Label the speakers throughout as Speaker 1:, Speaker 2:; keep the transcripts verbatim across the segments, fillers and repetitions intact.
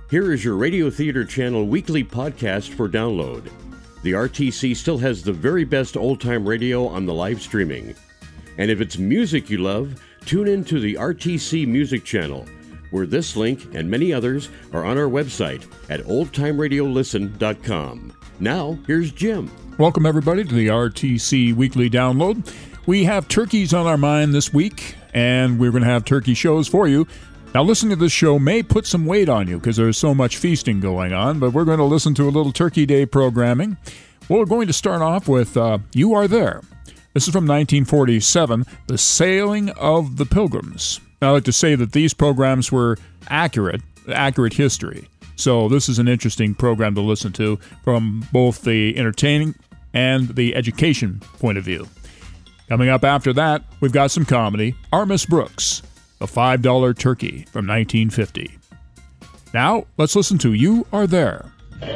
Speaker 1: Here is your Radio Theater Channel weekly podcast for download. The R T C still has the very best old-time radio on the live streaming. And if it's music you love, tune in to the R T C Music Channel, where this link and many others are on our website at old time radio listen dot com. Now, here's Jim.
Speaker 2: Welcome, everybody, to the R T C Weekly Download. We have turkeys on our mind this week, and we're going to have turkey shows for you. Now, listening to this show may put some weight on you because there's so much feasting going on, but we're going to listen to a little Turkey Day programming. Well, we're going to start off with uh, You Are There. This is from nineteen forty-seven, The Sailing of the Pilgrims. Now, I like to say that these programs were accurate, accurate history. So this is an interesting program to listen to from both the entertaining and the education point of view. Coming up after that, we've got some comedy. Our Miss Brooks, a five dollar turkey from nineteen fifty. Now, let's listen to You Are There.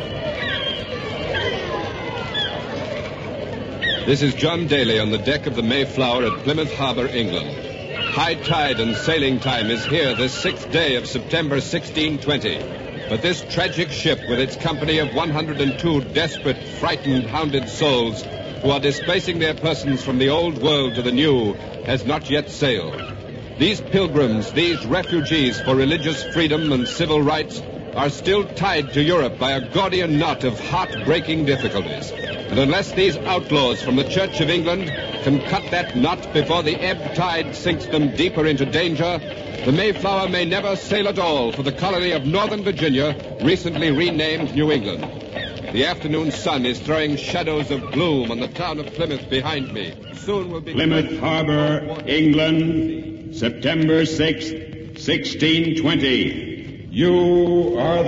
Speaker 3: This is John Daly on the deck of the Mayflower at Plymouth Harbor, England. High tide and sailing time is here this sixth day of September sixteen twenty. But this tragic ship, with its company of one hundred two desperate, frightened, hounded souls who are displacing their persons from the old world to the new, has not yet sailed. These pilgrims, these refugees for religious freedom and civil rights, are still tied to Europe by a Gordian knot of heart-breaking difficulties. And unless these outlaws from the Church of England can cut that knot before the ebb tide sinks them deeper into danger, the Mayflower may never sail at all for the colony of Northern Virginia, recently renamed New England. The afternoon sun is throwing shadows of gloom on the town of Plymouth behind me. Soon will be...
Speaker 4: Plymouth Harbor, England, September sixth, sixteen twenty. You are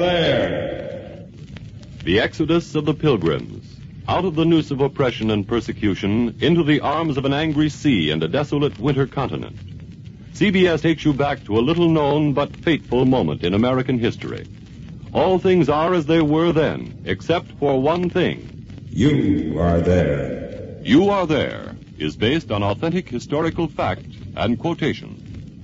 Speaker 4: there.
Speaker 5: The exodus of the pilgrims, out of the noose of oppression and persecution, into the arms of an angry sea and a desolate winter continent. C B S takes you back to a little-known but fateful moment in American history. All things are as they were then, except for one thing.
Speaker 4: You are there.
Speaker 5: You Are There is based on authentic historical fact and quotation.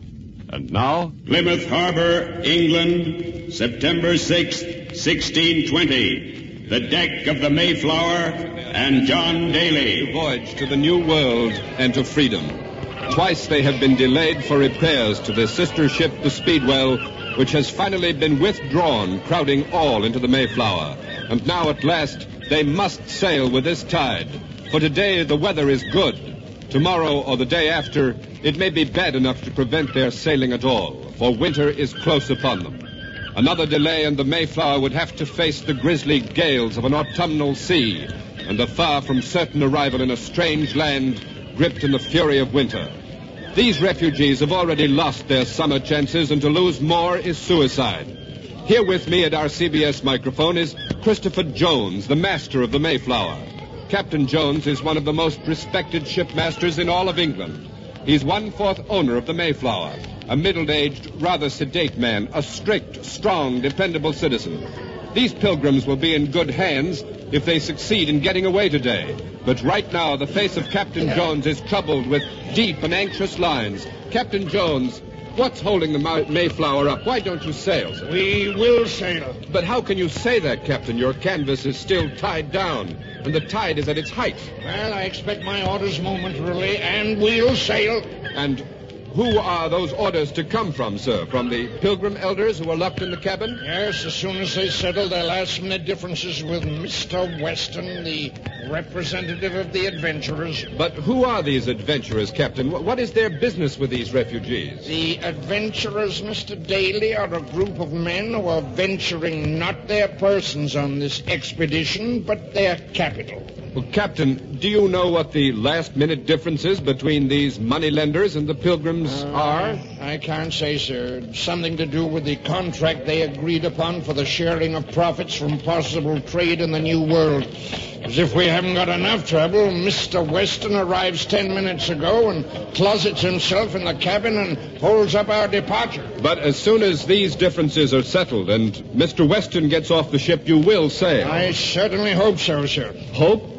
Speaker 5: And now,
Speaker 4: Plymouth Harbor, England, September sixth, sixteen twenty. The deck of the Mayflower and John Daly.
Speaker 3: Voyage to the New World and to freedom. Twice they have been delayed for repairs to their sister ship, the Speedwell, which has finally been withdrawn, crowding all into the Mayflower. And now, at last, they must sail with this tide. For today, the weather is good. Tomorrow or the day after, it may be bad enough to prevent their sailing at all, for winter is close upon them. Another delay and the Mayflower would have to face the grisly gales of an autumnal sea, and the far from certain arrival in a strange land gripped in the fury of winter. These refugees have already lost their summer chances, and to lose more is suicide. Here with me at our C B S microphone is Christopher Jones, the master of the Mayflower. Captain Jones is one of the most respected shipmasters in all of England. He's one-fourth owner of the Mayflower, a middle-aged, rather sedate man, a strict, strong, dependable citizen. These pilgrims will be in good hands if they succeed in getting away today. But right now, the face of Captain Jones is troubled with deep and anxious lines. Captain Jones, what's holding the Mayflower up? Why don't you sail, sir?
Speaker 6: We will sail.
Speaker 3: But how can you say that, Captain? Your canvas is still tied down, and the tide is at its height.
Speaker 6: Well, I expect my orders momentarily, and we'll sail.
Speaker 3: And who are those orders to come from, sir? From the Pilgrim elders who are locked in the cabin?
Speaker 6: Yes, as soon as they settle their last-minute differences with Mister Weston, the representative of the adventurers.
Speaker 3: But who are these adventurers, Captain? What is their business with these refugees?
Speaker 6: The adventurers, Mister Daly, are a group of men who are venturing not their persons on this expedition, but their capital.
Speaker 3: Well, Captain, do you know what the last-minute differences between these moneylenders and the Pilgrims
Speaker 6: uh,
Speaker 3: are?
Speaker 6: I can't say, sir. Something to do with the contract they agreed upon for the sharing of profits from possible trade in the New World. As if we haven't got enough trouble, Mister Weston arrives ten minutes ago and closets himself in the cabin and holds up our departure.
Speaker 3: But as soon as these differences are settled and Mister Weston gets off the ship, you will sail.
Speaker 6: I certainly hope so, sir.
Speaker 3: Hope? But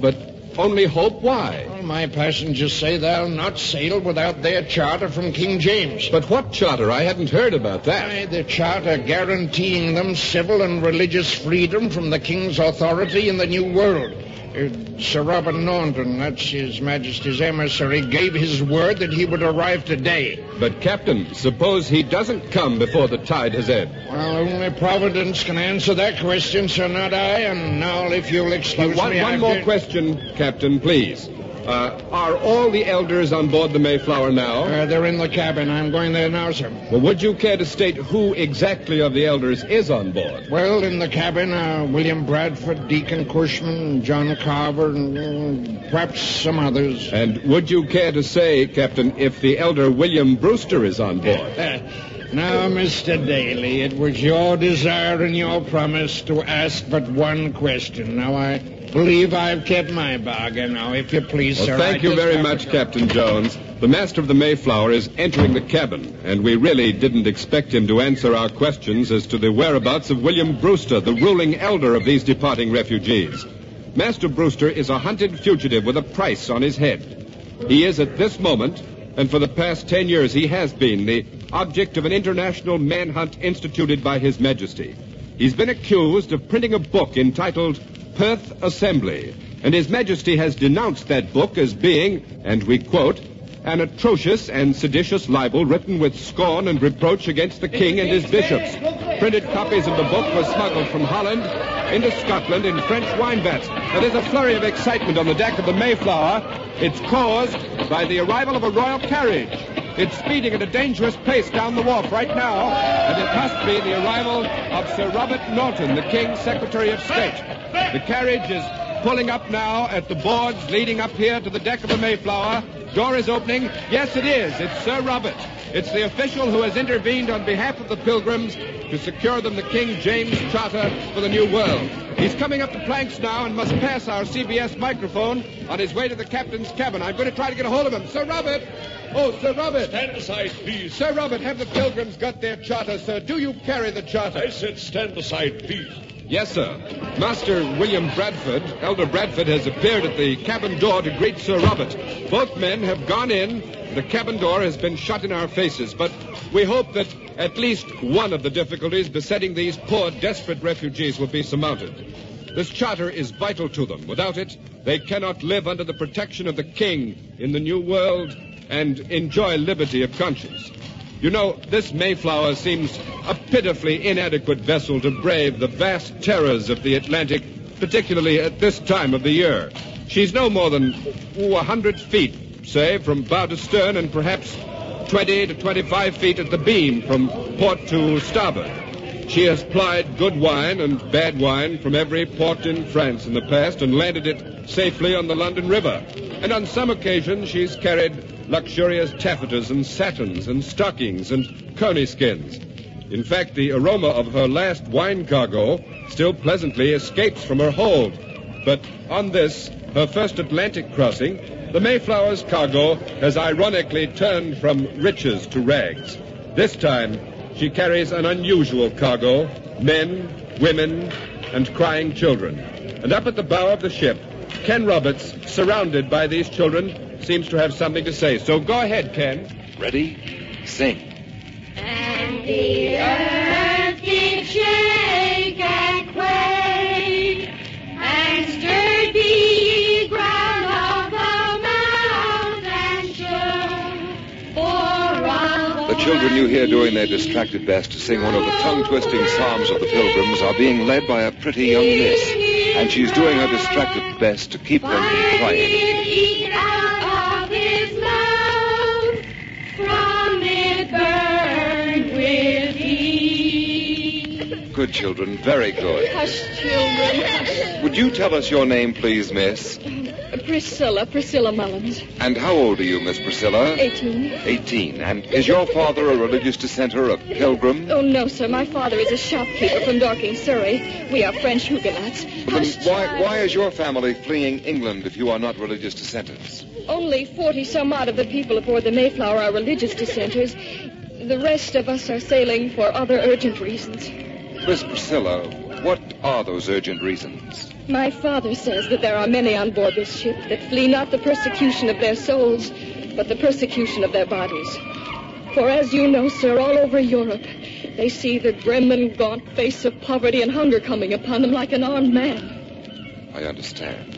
Speaker 3: only hope? Why?
Speaker 6: Well, my passengers say they'll not sail without their charter from King James.
Speaker 3: But what charter? I hadn't heard about that.
Speaker 6: Why, the charter guaranteeing them civil and religious freedom from the King's authority in the New World. Uh, Sir Robert Norton, that's His Majesty's emissary, gave his word that he would arrive today.
Speaker 3: But, Captain, suppose he doesn't come before the tide has ebbed?
Speaker 6: Well, only Providence can answer that question, sir, not I. And now, if you'll excuse
Speaker 3: one,
Speaker 6: me...
Speaker 3: One
Speaker 6: I've
Speaker 3: more
Speaker 6: to...
Speaker 3: question, Captain, please. Uh, are all the elders on board the Mayflower now?
Speaker 6: Uh, they're in the cabin. I'm going there now, sir.
Speaker 3: Well, would you care to state who exactly of the elders is on board?
Speaker 6: Well, in the cabin are William Bradford, Deacon Cushman, John Carver, and uh, perhaps some others.
Speaker 3: And would you care to say, Captain, if the elder William Brewster is on board?
Speaker 6: Uh, now, Mister Daly, it was your desire and your promise to ask but one question. Now, I believe I've kept my bargain. Now, if you please,
Speaker 3: well,
Speaker 6: sir.
Speaker 3: Thank
Speaker 6: I
Speaker 3: you very much,
Speaker 6: to...
Speaker 3: Captain Jones. The master of the Mayflower is entering the cabin, and we really didn't expect him to answer our questions as to the whereabouts of William Brewster, the ruling elder of these departing refugees. Master Brewster is a hunted fugitive with a price on his head. He is at this moment, and for the past ten years he has been, the object of an international manhunt instituted by His Majesty. He's been accused of printing a book entitled Perth Assembly, and His Majesty has denounced that book as being, and we quote, an atrocious and seditious libel written with scorn and reproach against the king and his bishops. Printed copies of the book were smuggled from Holland into Scotland in French wine vats. Now, there's a flurry of excitement on the deck of the Mayflower. It's caused by the arrival of a royal carriage. It's speeding at a dangerous pace down the wharf right now, and it must be the arrival of Sir Robert Norton, the King's Secretary of State. The carriage is pulling up now at the boards leading up here to the deck of the Mayflower. Door is opening. Yes, it is. It's Sir Robert. It's the official who has intervened on behalf of the Pilgrims to secure them the King James Charter for the New World. He's coming up the planks now and must pass our C B S microphone on his way to the captain's cabin. I'm going to try to get a hold of him. Sir Robert! Oh, Sir Robert!
Speaker 7: Stand aside, please.
Speaker 3: Sir Robert, have the Pilgrims got their charter, sir? Do you carry the charter?
Speaker 7: I said stand aside, please.
Speaker 3: Yes, sir. Master William Bradford, Elder Bradford, has appeared at the cabin door to greet Sir Robert. Both men have gone in. The cabin door has been shut in our faces, but we hope that at least one of the difficulties besetting these poor, desperate refugees will be surmounted. This charter is vital to them. Without it, they cannot live under the protection of the king in the New World and enjoy liberty of conscience. You know, this Mayflower seems a pitifully inadequate vessel to brave the vast terrors of the Atlantic, particularly at this time of the year. She's no more than ooh, one hundred feet, say, from bow to stern, and perhaps twenty to twenty-five feet at the beam from port to starboard. She has plied good wine and bad wine from every port in France in the past and landed it safely on the London River. And on some occasions she's carried luxurious taffetas and satins and stockings and coney skins. In fact, the aroma of her last wine cargo still pleasantly escapes from her hold. But on this, her first Atlantic crossing, the Mayflower's cargo has ironically turned from riches to rags. This time, she carries an unusual cargo, men, women, and crying children. And up at the bow of the ship, Ken Roberts, surrounded by these children, seems to have something to say. So go ahead, Ken.
Speaker 8: Ready? Sing.
Speaker 9: And the earth did shake and quake, and stirred the ground of the mountain shook. For on
Speaker 8: The children you hear doing their distracted best to sing one of the tongue-twisting psalms of the Pilgrims are being led by a pretty young miss, and she's doing her distracted best to keep them from crying.
Speaker 9: Eat out of his mouth, from it burned with heat.
Speaker 8: Good children, very good.
Speaker 10: Hush, children, hush.
Speaker 8: Would you tell us your name, please, miss?
Speaker 10: Priscilla, Priscilla Mullins.
Speaker 8: And how old are you, Miss Priscilla?
Speaker 10: Eighteen.
Speaker 8: Eighteen. And is your father a religious dissenter, a pilgrim?
Speaker 10: Oh, no, sir. My father is a shopkeeper from Dorking, Surrey. We are French Huguenots.
Speaker 8: Well,
Speaker 10: Hush,
Speaker 8: then why,
Speaker 10: child.
Speaker 8: why is your family fleeing England if you are not religious dissenters?
Speaker 10: Only forty-some-odd of the people aboard the Mayflower are religious dissenters. The rest of us are sailing for other urgent reasons.
Speaker 8: Miss Priscilla, what are those urgent reasons?
Speaker 10: My father says that there are many on board this ship that flee not the persecution of their souls, but the persecution of their bodies. For as you know, sir, all over Europe, they see the grim and gaunt face of poverty and hunger coming upon them like an armed man.
Speaker 8: I understand.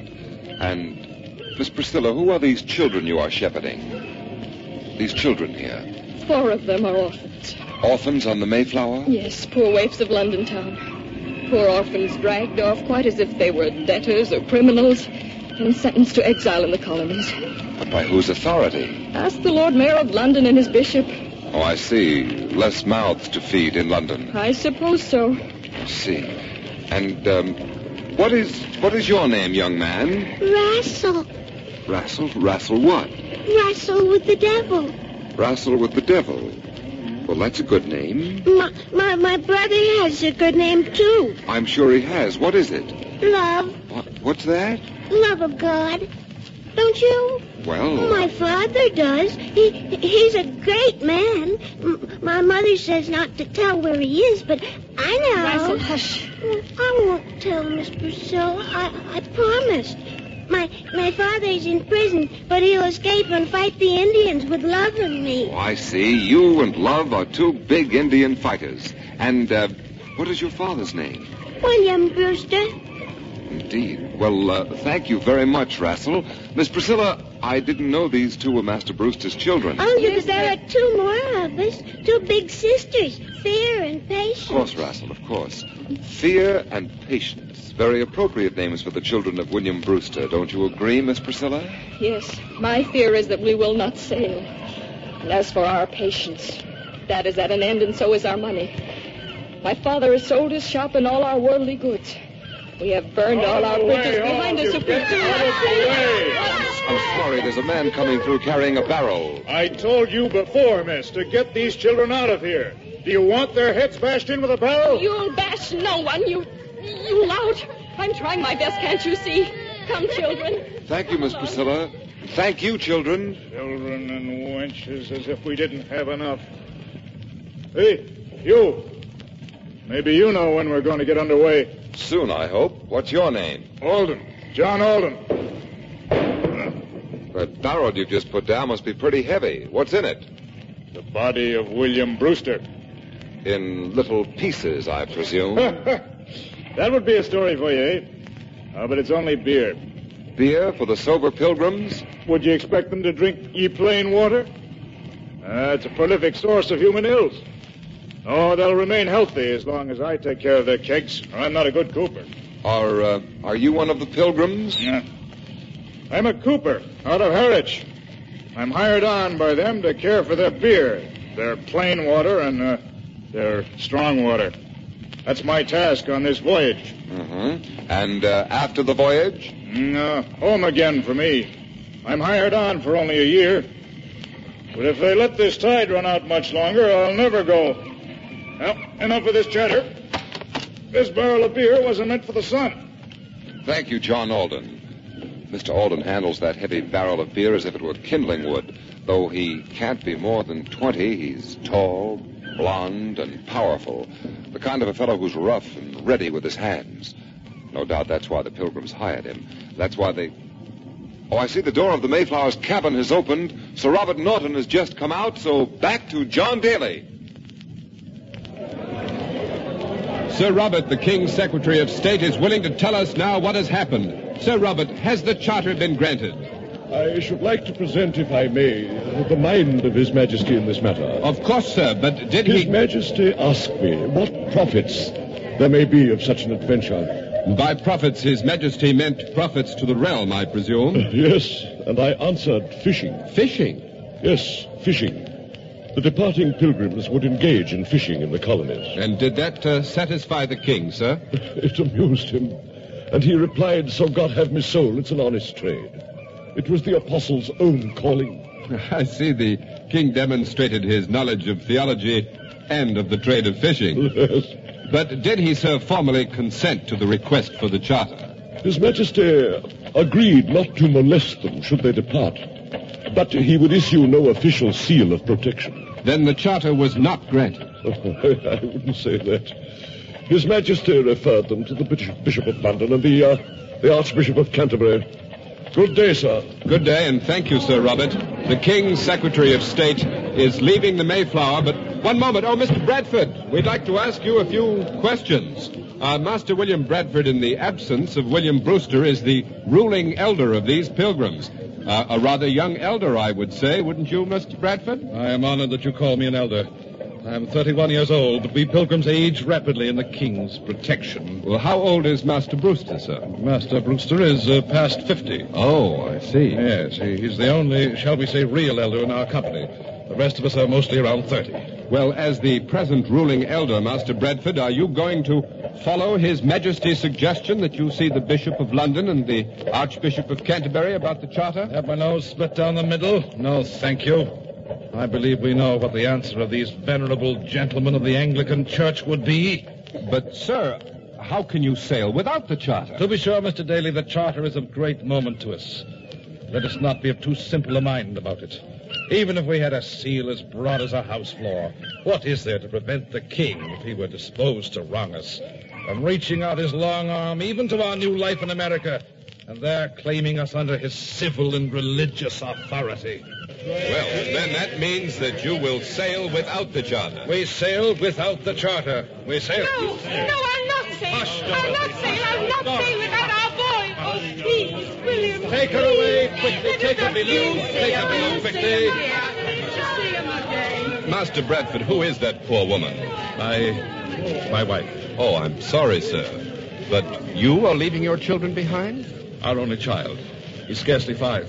Speaker 8: And, Miss Priscilla, who are these children you are shepherding? These children here?
Speaker 10: Four of them are orphans.
Speaker 8: Orphans on the Mayflower?
Speaker 10: Yes, poor waifs of London town. Poor orphans dragged off quite as if they were debtors or criminals and sentenced to exile in the colonies.
Speaker 8: But by whose authority?
Speaker 10: Ask the Lord Mayor of London and his bishop.
Speaker 8: Oh, I see. Less mouths to feed in London.
Speaker 10: I suppose so.
Speaker 8: I see. And, um, what is what is your name, young man?
Speaker 11: Wrestle.
Speaker 8: Wrestle? Wrestle what?
Speaker 11: Wrestle with the devil.
Speaker 8: Wrestle with the devil. Well, that's a good name.
Speaker 11: My, my, my brother has a good name, too.
Speaker 8: I'm sure he has. What is it?
Speaker 11: Love.
Speaker 8: What, what's that?
Speaker 11: Love of God. Don't you?
Speaker 8: Well...
Speaker 11: My father does. He He's a great man. M- my mother says not to tell where he is, but I know.
Speaker 10: Wrestle, hush.
Speaker 11: I won't tell, Miss Priscilla. I, I promised. My my father's in prison, but he'll escape and fight the Indians with Love and me.
Speaker 8: Oh, I see. You and Love are two big Indian fighters. And, uh, what is your father's name?
Speaker 11: William Brewster.
Speaker 8: Indeed. Well, uh, thank you very much, Wrestle. Miss Priscilla, I didn't know these two were Master Brewster's children.
Speaker 11: Oh, yes, there are two more of us. Two big sisters, Fear and Patience.
Speaker 8: Of course, Wrestle, of course. Fear and Patience. Very appropriate names for the children of William Brewster. Don't you agree, Miss Priscilla?
Speaker 10: Yes. My fear is that we will not sail. And as for our patience, that is at an end, and so is our money. My father has sold his shop and all our worldly goods. We have burned all our bridges behind us. If we
Speaker 8: I'm sorry, there's a man coming through carrying a barrel.
Speaker 12: I told you before, miss, to get these children out of here. Do you want their heads bashed in with a barrel?
Speaker 10: You'll bash no one, you... you lout. I'm trying my best, can't you see? Come, children.
Speaker 8: Thank you, Miss Priscilla. Thank you, children.
Speaker 12: Children and wenches, as if we didn't have enough. Hey, you. Maybe you know when we're going to get underway.
Speaker 8: Soon, I hope. What's your name?
Speaker 12: Alden. John Alden.
Speaker 8: That barrel you just put down must be pretty heavy. What's in it?
Speaker 12: The body of William Brewster.
Speaker 8: In little pieces, I presume.
Speaker 12: That would be a story for you, eh? Oh, but it's only beer.
Speaker 8: Beer for the sober pilgrims?
Speaker 12: Would you expect them to drink ye plain water? Uh, it's a prolific source of human ills. Oh, they'll remain healthy as long as I take care of their kegs. I'm not a good cooper.
Speaker 8: Are, uh, are you one of the pilgrims?
Speaker 12: Yeah. I'm a cooper out of Harwich. I'm hired on by them to care for their beer, their plain water, and uh, their strong water. That's my task on this voyage.
Speaker 8: Mm-hmm. And uh, after the voyage?
Speaker 12: No, home again for me. I'm hired on for only a year. But if they let this tide run out much longer, I'll never go. Well, enough of this chatter. This barrel of beer wasn't meant for the sun.
Speaker 8: Thank you, John Alden. Mister Alden handles that heavy barrel of beer as if it were kindling wood. Though he can't be more than twenty, he's tall, blond, and powerful. The kind of a fellow who's rough and ready with his hands. No doubt that's why the pilgrims hired him. That's why they... Oh, I see the door of the Mayflower's cabin has opened. Sir Robert Norton has just come out, so back to John Daly.
Speaker 3: Sir Robert, the King's Secretary of State, is willing to tell us now what has happened. Sir Robert, has the charter been granted?
Speaker 7: I should like to present, if I may, the mind of His Majesty in this matter.
Speaker 3: Of course, sir, but did he...
Speaker 7: His Majesty asked me what profits there may be of such an adventure.
Speaker 3: By profits, His Majesty meant profits to the realm, I presume.
Speaker 7: Yes, and I answered fishing.
Speaker 3: Fishing?
Speaker 7: Yes, fishing. The departing pilgrims would engage in fishing in the colonies.
Speaker 3: And did that uh, satisfy the king, sir?
Speaker 7: It amused him. And he replied, so God have me soul, it's an honest trade. It was the apostle's own calling.
Speaker 3: I see the king demonstrated his knowledge of theology and of the trade of fishing.
Speaker 7: Yes.
Speaker 3: But did he, sir, formally consent to the request for the charter?
Speaker 7: His Majesty agreed not to molest them should they depart. But he would issue no official seal of protection.
Speaker 3: Then the charter was not granted.
Speaker 7: I wouldn't say that. His Majesty referred them to the Bishop, Bishop of London and the, uh, the Archbishop of Canterbury. Good day, sir.
Speaker 3: Good day, and thank you, Sir Robert. The King's Secretary of State is leaving the Mayflower, but one moment. Oh, Mister Bradford, we'd like to ask you a few questions. Uh, Master William Bradford, in the absence of William Brewster, is the ruling elder of these pilgrims. Uh, a rather young elder, I would say, wouldn't you, Mister Bradford?
Speaker 13: I am honored that you call me an elder. I am thirty-one years old, but we pilgrims age rapidly in the King's protection.
Speaker 3: Well, how old is Master Brewster, sir?
Speaker 13: Master Brewster is uh, past fifty.
Speaker 3: Oh, I see.
Speaker 13: Yes, he, he's the only, shall we say, real elder in our company. The rest of us are mostly around thirty.
Speaker 3: Well, as the present ruling elder, Master Bradford, are you going to follow His Majesty's suggestion that you see the Bishop of London and the Archbishop of Canterbury about the charter?
Speaker 13: Have my nose split down the middle? No, thank you. I believe we know what the answer of these venerable gentlemen of the Anglican Church would be.
Speaker 3: But, sir, how can you sail without the charter?
Speaker 13: To be sure, Mister Daly, the charter is of great moment to us. Let us not be of too simple a mind about it. Even if we had a seal as broad as a house floor, what is there to prevent the king, if he were disposed to wrong us, from reaching out his long arm even to our new life in America, and there claiming us under his civil and religious authority?
Speaker 3: Well, then that means that you will sail without the charter.
Speaker 13: We sail without the charter. We sail.
Speaker 9: No, no, I'll not sail.
Speaker 13: Hush,
Speaker 9: I'll not sail. I'll not
Speaker 13: Dorothy.
Speaker 9: sail without our boy. Oh, please, William.
Speaker 13: Take her away quickly. Take her below. Take her below quickly.
Speaker 3: Master Bradford, who is that poor woman?
Speaker 13: My, my wife.
Speaker 3: Oh, I'm sorry, sir. But you are leaving your children behind?
Speaker 13: Our only child. He's scarcely five.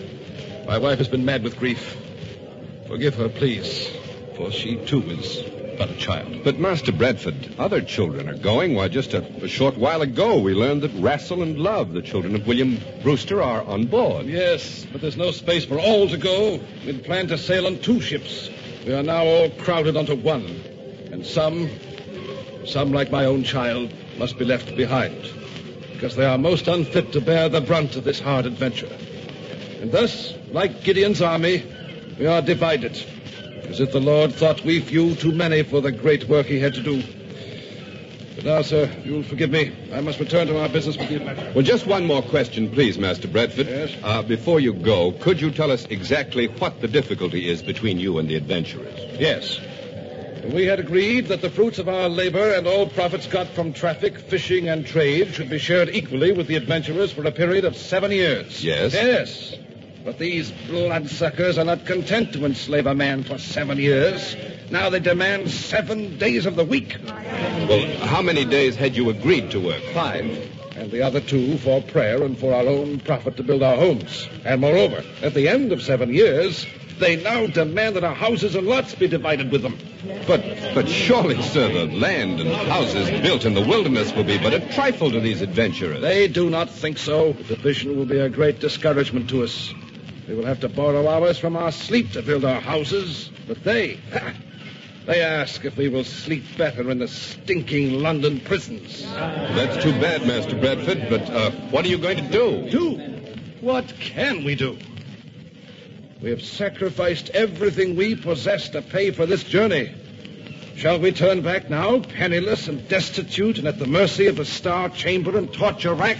Speaker 13: My wife has been mad with grief. Forgive her, please, for she, too, is but a child.
Speaker 3: But, Master Bradford, other children are going. Why, just a, a short while ago, we learned that Rassel and Love, the children of William Brewster, are on board.
Speaker 13: Yes, but there's no space for all to go. We'd planned to sail on two ships. We are now all crowded onto one. And some, some like my own child, must be left behind, because they are most unfit to bear the brunt of this hard adventure. And thus, like Gideon's army, we are divided, as if the Lord thought we few too many for the great work he had to do. But now, sir, you'll forgive me. I must return to our business with the adventure.
Speaker 3: Well, just one more question, please, Master Bradford.
Speaker 13: Yes?
Speaker 3: Uh, before you go, could you tell us exactly what the difficulty is between you and the adventurers?
Speaker 13: Yes. We had agreed that the fruits of our labor and all profits got from traffic, fishing, and trade should be shared equally with the adventurers for a period of seven years.
Speaker 3: Yes?
Speaker 13: Yes. But these bloodsuckers are not content to enslave a man for seven years. Now they demand seven days of the week.
Speaker 3: Well, how many days had you agreed to work?
Speaker 13: Five. And the other two for prayer and for our own profit to build our homes. And moreover, at the end of seven years, they now demand that our houses and lots be divided with them.
Speaker 3: But, but surely, sir, the land and houses built in the wilderness will be but a trifle to these adventurers.
Speaker 13: They do not think so. The division will be a great discouragement to us. We will have to borrow hours from our sleep to build our houses. But they, ha, they ask if we will sleep better in the stinking London prisons.
Speaker 3: That's too bad, Master Bradford, but uh, what are you going to do?
Speaker 13: Do? What can we do? We have sacrificed everything we possess to pay for this journey. Shall we turn back now, penniless and destitute, and at the mercy of the Star Chamber and torture rack?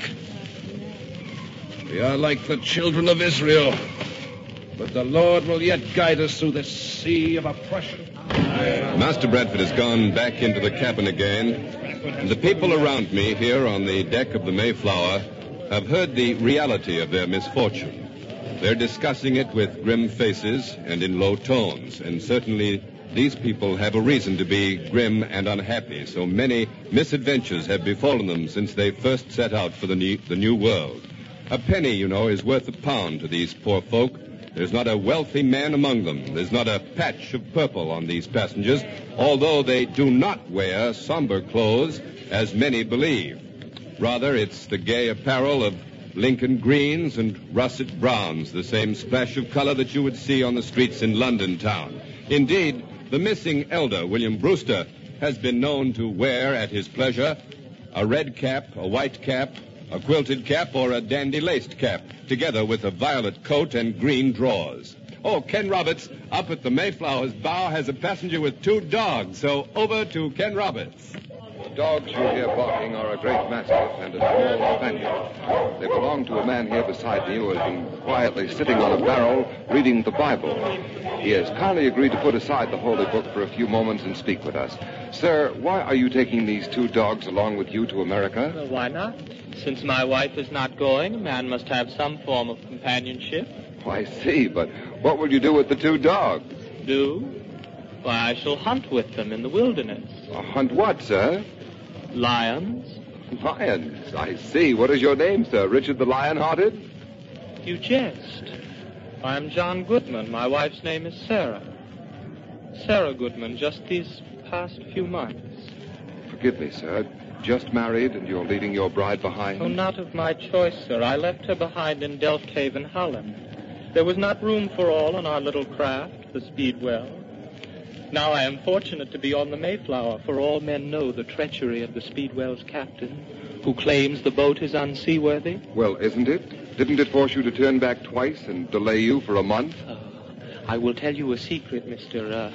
Speaker 13: We are like the children of Israel, but the Lord will yet guide us through this sea of oppression.
Speaker 3: Master Bradford has gone back into the cabin again, and the people around me here on the deck of the Mayflower have heard the reality of their misfortune. They're discussing it with grim faces and in low tones, and certainly these people have a reason to be grim and unhappy. So many misadventures have befallen them since they first set out for the new, the new world. A penny, you know, is worth a pound to these poor folk. There's not a wealthy man among them. There's not a patch of purple on these passengers, although they do not wear somber clothes, as many believe. Rather, it's the gay apparel of Lincoln greens and russet browns, the same splash of color that you would see on the streets in London town. Indeed, the missing elder, William Brewster, has been known to wear at his pleasure a red cap, a white cap, a quilted cap, or a dandy-laced cap, together with a violet coat and green drawers. Oh, Ken Roberts, up at the Mayflower's bow, has a passenger with two dogs, so over to Ken Roberts.
Speaker 8: dogs you hear barking are a great mastiff and a small spaniel. They belong to a man here beside me who has been quietly sitting on a barrel reading the Bible. He has kindly agreed to put aside the holy book for a few moments and speak with us. Sir, why are you taking these two dogs along with you to America?
Speaker 14: Well, why not? Since my wife is not going, a man must have some form of companionship.
Speaker 8: Oh, I see, but what will you do with the two dogs?
Speaker 14: Do? Why, I shall hunt with them in the wilderness.
Speaker 8: Uh, hunt what, sir?
Speaker 14: Lions.
Speaker 8: Lions? I see. What is your name, sir? Richard the Lion-Hearted?
Speaker 14: You jest. I'm John Goodman. My wife's name is Sarah. Sarah Goodman, just these past few months.
Speaker 8: Forgive me, sir. Just married and you're leaving your bride behind?
Speaker 14: Oh, not of my choice, sir. I left her behind in Delfthaven, Holland. There was not room for all on our little craft, the Speedwell. Now I am fortunate to be on the Mayflower, for all men know the treachery of the Speedwell's captain, who claims the boat is unseaworthy.
Speaker 8: Well, isn't it? Didn't it force you to turn back twice and delay you for a month?
Speaker 14: Uh, I will tell you a secret, Mister Uh,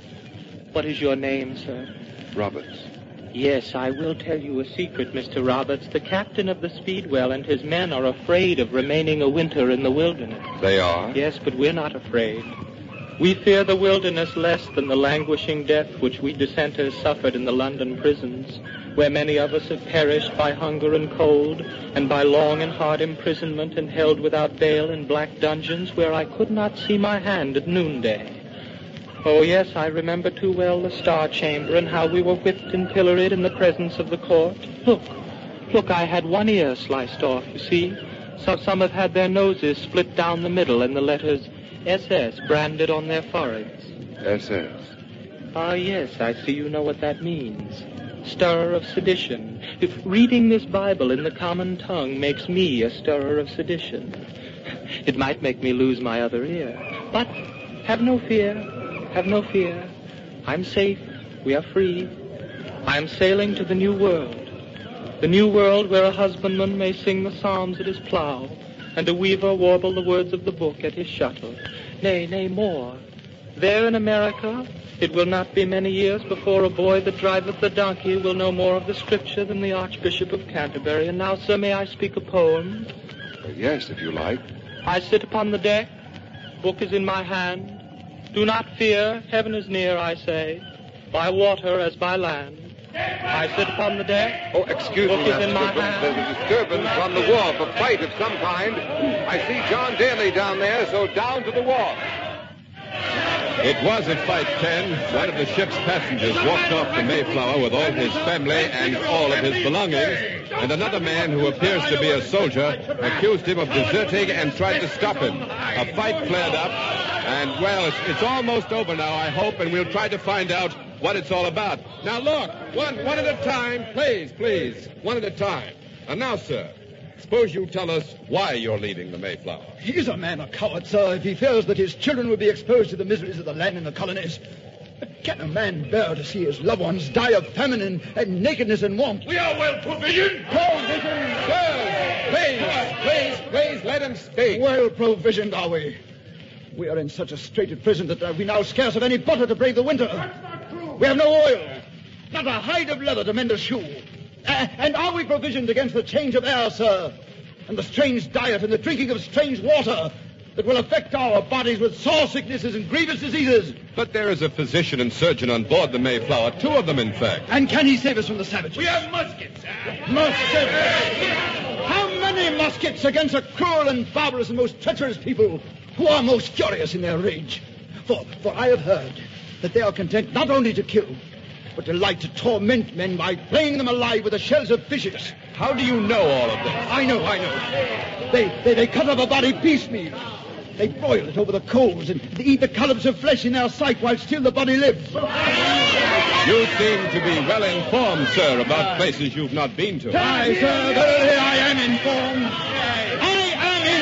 Speaker 14: what is your name, sir?
Speaker 8: Roberts.
Speaker 14: Yes, I will tell you a secret, Mister Roberts. The captain of the Speedwell and his men are afraid of remaining a winter in the wilderness.
Speaker 8: They are?
Speaker 14: Yes, but we're not afraid. We fear the wilderness less than the languishing death which we dissenters suffered in the London prisons, where many of us have perished by hunger and cold, and by long and hard imprisonment, and held without bail in black dungeons where I could not see my hand at noonday. Oh, yes, I remember too well the Star Chamber and how we were whipped and pilloried in the presence of the court. Look, look, I had one ear sliced off, you see. So some have had their noses split down the middle and the letters S S branded on their foreheads.
Speaker 8: S S?
Speaker 14: Ah, yes, I see you know what that means. Stirrer of sedition. If reading this Bible in the common tongue makes me a stirrer of sedition, it might make me lose my other ear. But have no fear, have no fear. I'm safe, we are free. I am sailing to the new world. The new world where a husbandman may sing the psalms at his plow, and a weaver warble the words of the book at his shuttle. Nay, nay, more. There in America, it will not be many years before a boy that driveth the donkey will know more of the Scripture than the Archbishop of Canterbury. And now, sir, may I speak a poem?
Speaker 8: Uh, yes, if you like.
Speaker 14: I sit upon the deck, book is in my hand. Do not fear, heaven is near, I say, by water as by land. I sit upon the deck.
Speaker 8: Oh, excuse
Speaker 14: book
Speaker 8: me,
Speaker 14: is in my hand.
Speaker 8: There's a disturbance on the wharf, a fight of some kind. I see John Daly down there, so down to the wharf.
Speaker 3: It was at Fight ten. One of the ship's passengers walked off the Mayflower with all his family and all of his belongings, and another man who appears to be a soldier accused him of deserting and tried to stop him. A fight flared up, and, well, it's, it's almost over now, I hope, and we'll try to find out what it's all about. Now, look, one, one at a time, please, please, one at a time. And now, sir, suppose you tell us why you're leaving the Mayflower.
Speaker 15: He's a man a coward, sir, if he fears that his children will be exposed to the miseries of the land in the colonies. But can a man bear to see his loved ones die of famine and, and nakedness and want?
Speaker 12: We are well provisioned.
Speaker 15: Provisioned!
Speaker 3: Sir, please, please, please, let him speak.
Speaker 15: Well provisioned, are we? We are in such a strait at present that we now scarce have any butter to brave the winter. We have no oil, not a hide of leather to mend a shoe. Uh, and are we provisioned against the change of air, sir, and the strange diet and the drinking of strange water that will affect our bodies with sore sicknesses and grievous diseases?
Speaker 3: But there is a physician and surgeon on board the Mayflower, two of them, in fact.
Speaker 15: And can he save us from the savages?
Speaker 12: We have muskets, sir.
Speaker 15: Muskets? How many muskets against a cruel and barbarous and most treacherous people who are most furious in their rage? For, for I have heard that they are content not only to kill, but delight to torment men by flaying them alive with the shells of fishes.
Speaker 3: How do you know all of this?
Speaker 15: I know, I know. They, they, they cut up a body piecemeal. They boil it over the coals and they eat the collops of flesh in their sight while still the body lives.
Speaker 3: You seem to be well informed, sir, about places you've not been to.
Speaker 15: Aye, sir, verily I am informed. I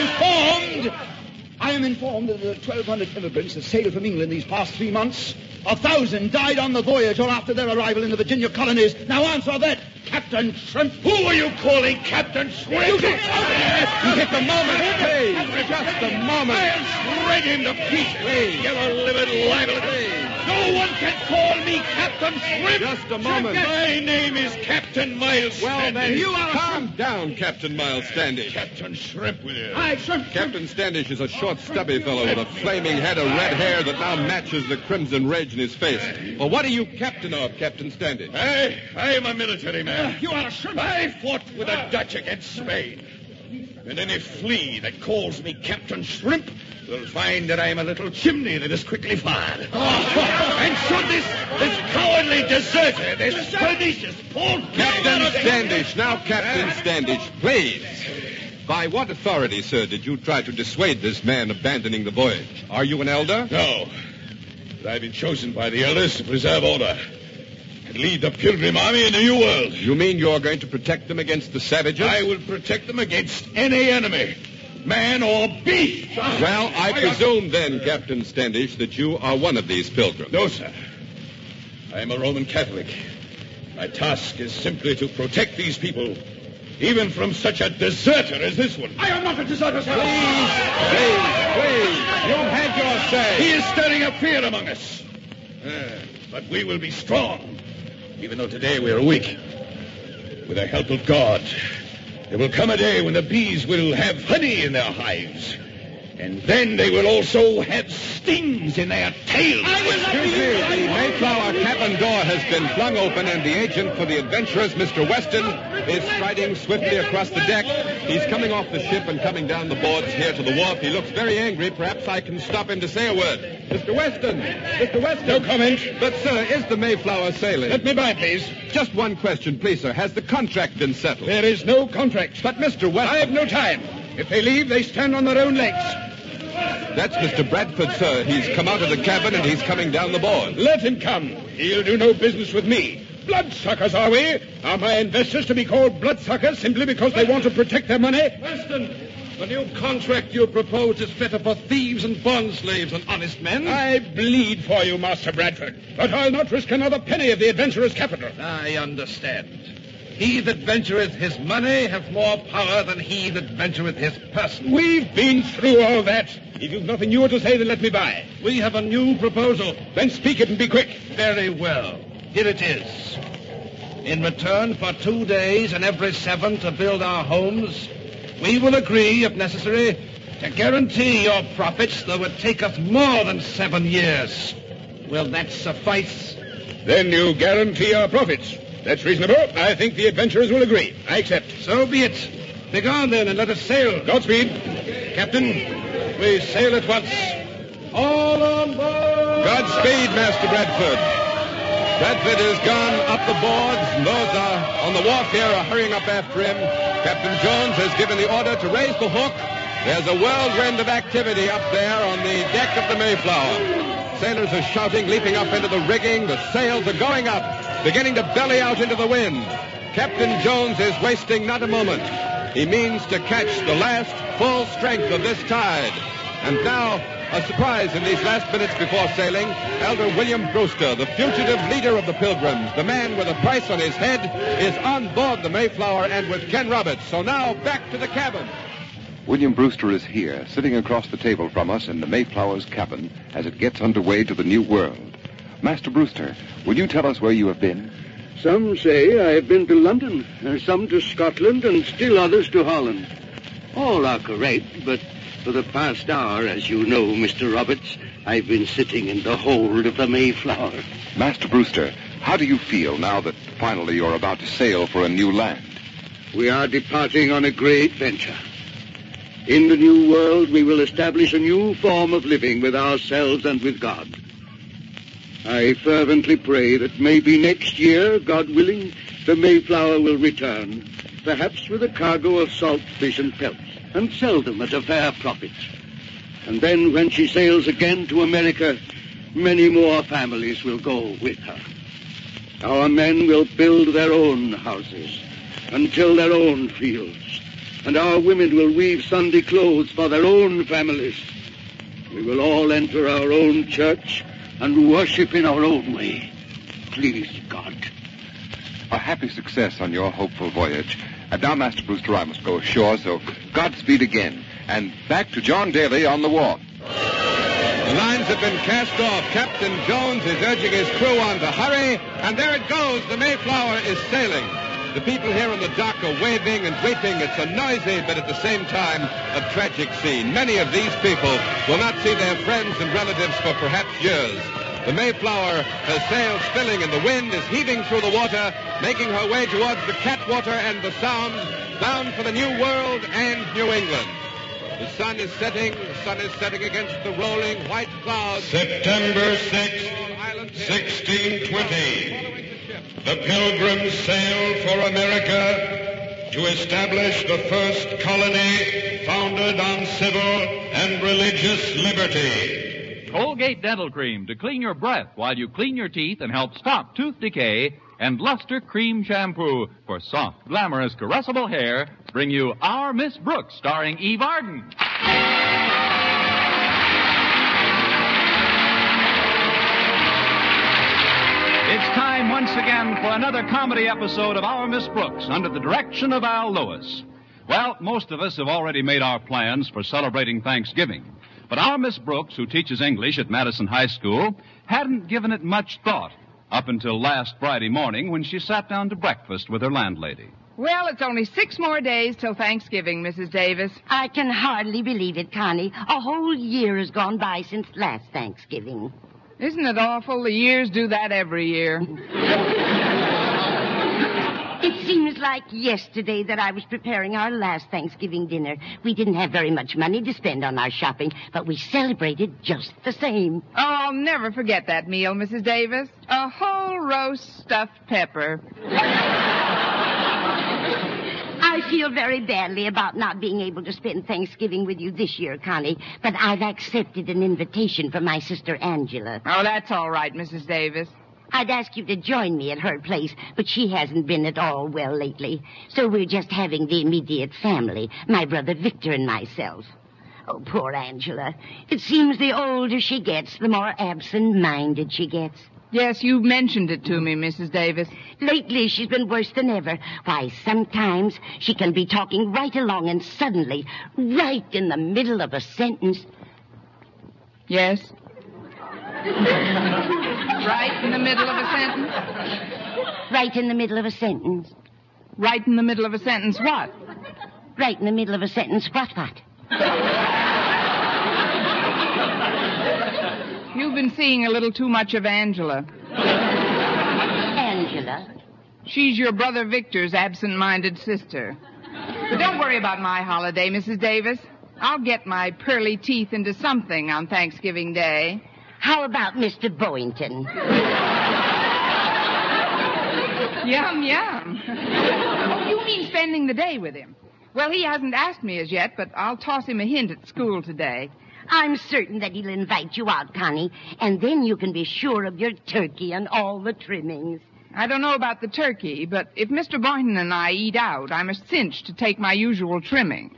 Speaker 15: am informed. I am informed that the twelve hundred immigrants that sailed from England these past three months, a thousand died on the voyage or after their arrival in the Virginia colonies. Now answer that, Captain Shrimp.
Speaker 12: Who are you calling Captain Shrimp?
Speaker 15: You get
Speaker 3: Just a moment, please. Just a moment.
Speaker 12: I'll shred him to pieces.
Speaker 3: Please.
Speaker 12: Yellow-livered libel.
Speaker 3: Please.
Speaker 6: No one can call me Captain Shrimp.
Speaker 3: Just a moment.
Speaker 6: My name is Captain Miles
Speaker 3: Well,
Speaker 6: Standish.
Speaker 3: then,
Speaker 6: you are
Speaker 3: calm down, Captain Miles Standish.
Speaker 6: Captain Shrimp with you.
Speaker 15: Aye, Shrimp.
Speaker 3: Captain Standish is a short, stubby fellow with a flaming head of red hair that now matches the crimson rage in his face. Well, what are you captain of, Captain Standish?
Speaker 6: I, I am a military man.
Speaker 15: You are a Shrimp.
Speaker 6: I fought with the Dutch against Spain. And any flea that calls me Captain Shrimp will find that I am a little chimney that is quickly fired. And should this, this cowardly deserter, this pernicious Paul...
Speaker 3: Captain Standish, now, Captain Standish, please. By what authority, sir, did you try to dissuade this man abandoning the voyage? Are you an elder?
Speaker 6: No. But I've been chosen by the elders to preserve order and lead the Pilgrim Army in the New World.
Speaker 3: You mean you're going to protect them against the savages?
Speaker 6: I will protect them against any enemy, man or beast.
Speaker 3: Well, I presume then, Captain Standish, that you are one of these pilgrims.
Speaker 6: No, sir. I am a Roman Catholic. My task is simply to protect these people, even from such a deserter as this one.
Speaker 15: I am not a deserter, sir.
Speaker 3: Please, please, please. You've had your say.
Speaker 6: He is stirring up fear among us. Uh, but we will be strong, even though today we are weak. With the help of God, there will come a day when the bees will have honey in their hives. And then they will also have stings in their tails.
Speaker 3: I will not Excuse me, the Mayflower cabin door has been flung open, and the agent for the adventurers, Mister Weston, is striding swiftly across the deck. He's coming off the ship and coming down the boards here to the wharf. He looks very angry. Perhaps I can stop him to say a word. Mister Weston! Mister Weston!
Speaker 6: No comment.
Speaker 3: But, sir, is the Mayflower sailing?
Speaker 6: Let me by, please.
Speaker 3: Just one question, please, sir. Has the contract been settled?
Speaker 6: There is no contract.
Speaker 3: But, Mister Weston...
Speaker 6: I have no time. If they leave, they stand on their own legs.
Speaker 3: That's Mister Bradford, sir. He's come out of the cabin and he's coming down the board.
Speaker 6: Let him come. He'll do no business with me. Bloodsuckers, are we? Are my investors to be called bloodsuckers simply because they want to protect their money?
Speaker 13: Weston, the new contract you propose is fitter for thieves and bond slaves than honest men.
Speaker 6: I bleed for you, Master Bradford, but I'll not risk another penny of the adventurer's capital.
Speaker 13: I understand. He that ventureth his money hath more power than he that ventureth his person.
Speaker 6: We've been through all that. If you've nothing newer to say, then let me by.
Speaker 13: We have a new proposal.
Speaker 6: Then speak it and be quick.
Speaker 13: Very well. Here it is. In return for two days and every seven to build our homes, we will agree, if necessary, to guarantee your profits, though it take us more than seven years. Will that suffice?
Speaker 6: Then you guarantee our profits. That's reasonable. I think the adventurers will agree. I accept.
Speaker 13: So be it. Begone, then, and let us sail.
Speaker 6: Godspeed.
Speaker 13: Captain, we sail at once. All on board!
Speaker 3: Godspeed, Master Bradford. Bradford has gone up the boards, and those are on the wharf here are hurrying up after him. Captain Jones has given the order to raise the hook. There's a whirlwind of activity up there on the deck of the Mayflower. Sailors are shouting, leaping up into the rigging. The sails are going up, beginning to belly out into the wind. Captain Jones is wasting not a moment. He means to catch the last full strength of this tide. And now, a surprise in these last minutes before sailing. Elder William Brewster, the fugitive leader of the Pilgrims, the man with a price on his head, is on board the Mayflower and with Ken Roberts. So now, back to the cabin.
Speaker 8: William Brewster is here, sitting across the table from us in the Mayflower's cabin as it gets underway to the New World. Master Brewster, will you tell us where you have been?
Speaker 16: Some say I have been to London, and some to Scotland, and still others to Holland. All are correct, but for the past hour, as you know, Mister Roberts, I've been sitting in the hold of the Mayflower.
Speaker 8: Master Brewster, how do you feel now that finally you're about to sail for a new land?
Speaker 16: We are departing on a great venture. In the New World, we will establish a new form of living with ourselves and with God. I fervently pray that maybe next year, God willing, the Mayflower will return, perhaps with a cargo of salt fish and pelts, and sell them at a fair profit. And then when she sails again to America, many more families will go with her. Our men will build their own houses and till their own fields. And our women will weave Sunday clothes for their own families. We will all enter our own church and worship in our own way. Please, God.
Speaker 8: A happy success on your hopeful voyage. And now, Master Brewster, I must go ashore, so Godspeed again. And back to John Daly on the wharf.
Speaker 3: The lines have been cast off. Captain Jones is urging his crew on to hurry, and there it goes. The Mayflower is sailing. The people here on the dock are waving and weeping. It's a noisy, but at the same time, a tragic scene. Many of these people will not see their friends and relatives for perhaps years. The Mayflower, her sails filling and the wind is heaving through the water, making her way towards the Catwater and the Sound, bound for the New World and New England. The sun is setting. The sun is setting against the rolling white clouds.
Speaker 4: September sixth, sixteen twenty. The Pilgrims sailed for America to establish the first colony founded on civil and religious liberty.
Speaker 17: Colgate Dental Cream to clean your breath while you clean your teeth and help stop tooth decay. And Luster Cream Shampoo for soft, glamorous, caressable hair bring you Our Miss Brooks, starring Eve Arden. It's time once again for another comedy episode of Our Miss Brooks under the direction of Al Lewis. Well, most of us have already made our plans for celebrating Thanksgiving. But our Miss Brooks, who teaches English at Madison High School, hadn't given it much thought up until last Friday morning when she sat down to breakfast with her landlady.
Speaker 18: Well, it's only six more days till Thanksgiving, Missus Davis.
Speaker 19: I can hardly believe it, Connie. A whole year has gone by since last Thanksgiving.
Speaker 18: Isn't it awful? The years do that every year.
Speaker 19: It seems like yesterday that I was preparing our last Thanksgiving dinner. We didn't have very much money to spend on our shopping, but we celebrated just the same.
Speaker 18: Oh, I'll never forget that meal, Missus Davis. A whole roast stuffed pepper.
Speaker 19: I feel very badly about not being able to spend Thanksgiving with you this year, Connie, but I've accepted an invitation from my sister Angela.
Speaker 18: Oh, that's all right, Missus Davis.
Speaker 19: I'd ask you to join me at her place, but she hasn't been at all well lately. So we're just having the immediate family, my brother Victor and myself. Oh, poor Angela. It seems the older she gets, the more absent-minded she gets.
Speaker 18: Yes, you mentioned it to me, Missus Davis.
Speaker 19: Lately, she's been worse than ever. Why, sometimes she can be talking right along and suddenly, right in the middle of a sentence...
Speaker 18: Yes? Right in the middle of a sentence?
Speaker 19: Right in the middle of a sentence.
Speaker 18: Right in the middle of a sentence what?
Speaker 19: Right in the middle of a sentence what what?
Speaker 18: You've been seeing a little too much of Angela.
Speaker 19: Angela?
Speaker 18: She's your brother Victor's absent-minded sister. But don't worry about my holiday, Missus Davis. I'll get my pearly teeth into something on Thanksgiving Day.
Speaker 19: How about Mister Boynton?
Speaker 18: Yum, yum. Oh, you mean spending the day with him? Well, he hasn't asked me as yet, but I'll toss him a hint at school today.
Speaker 19: I'm certain that he'll invite you out, Connie, and then you can be sure of your turkey and all the trimmings.
Speaker 18: I don't know about the turkey, but if Mister Boynton and I eat out, I'm a cinch to take my usual trimming.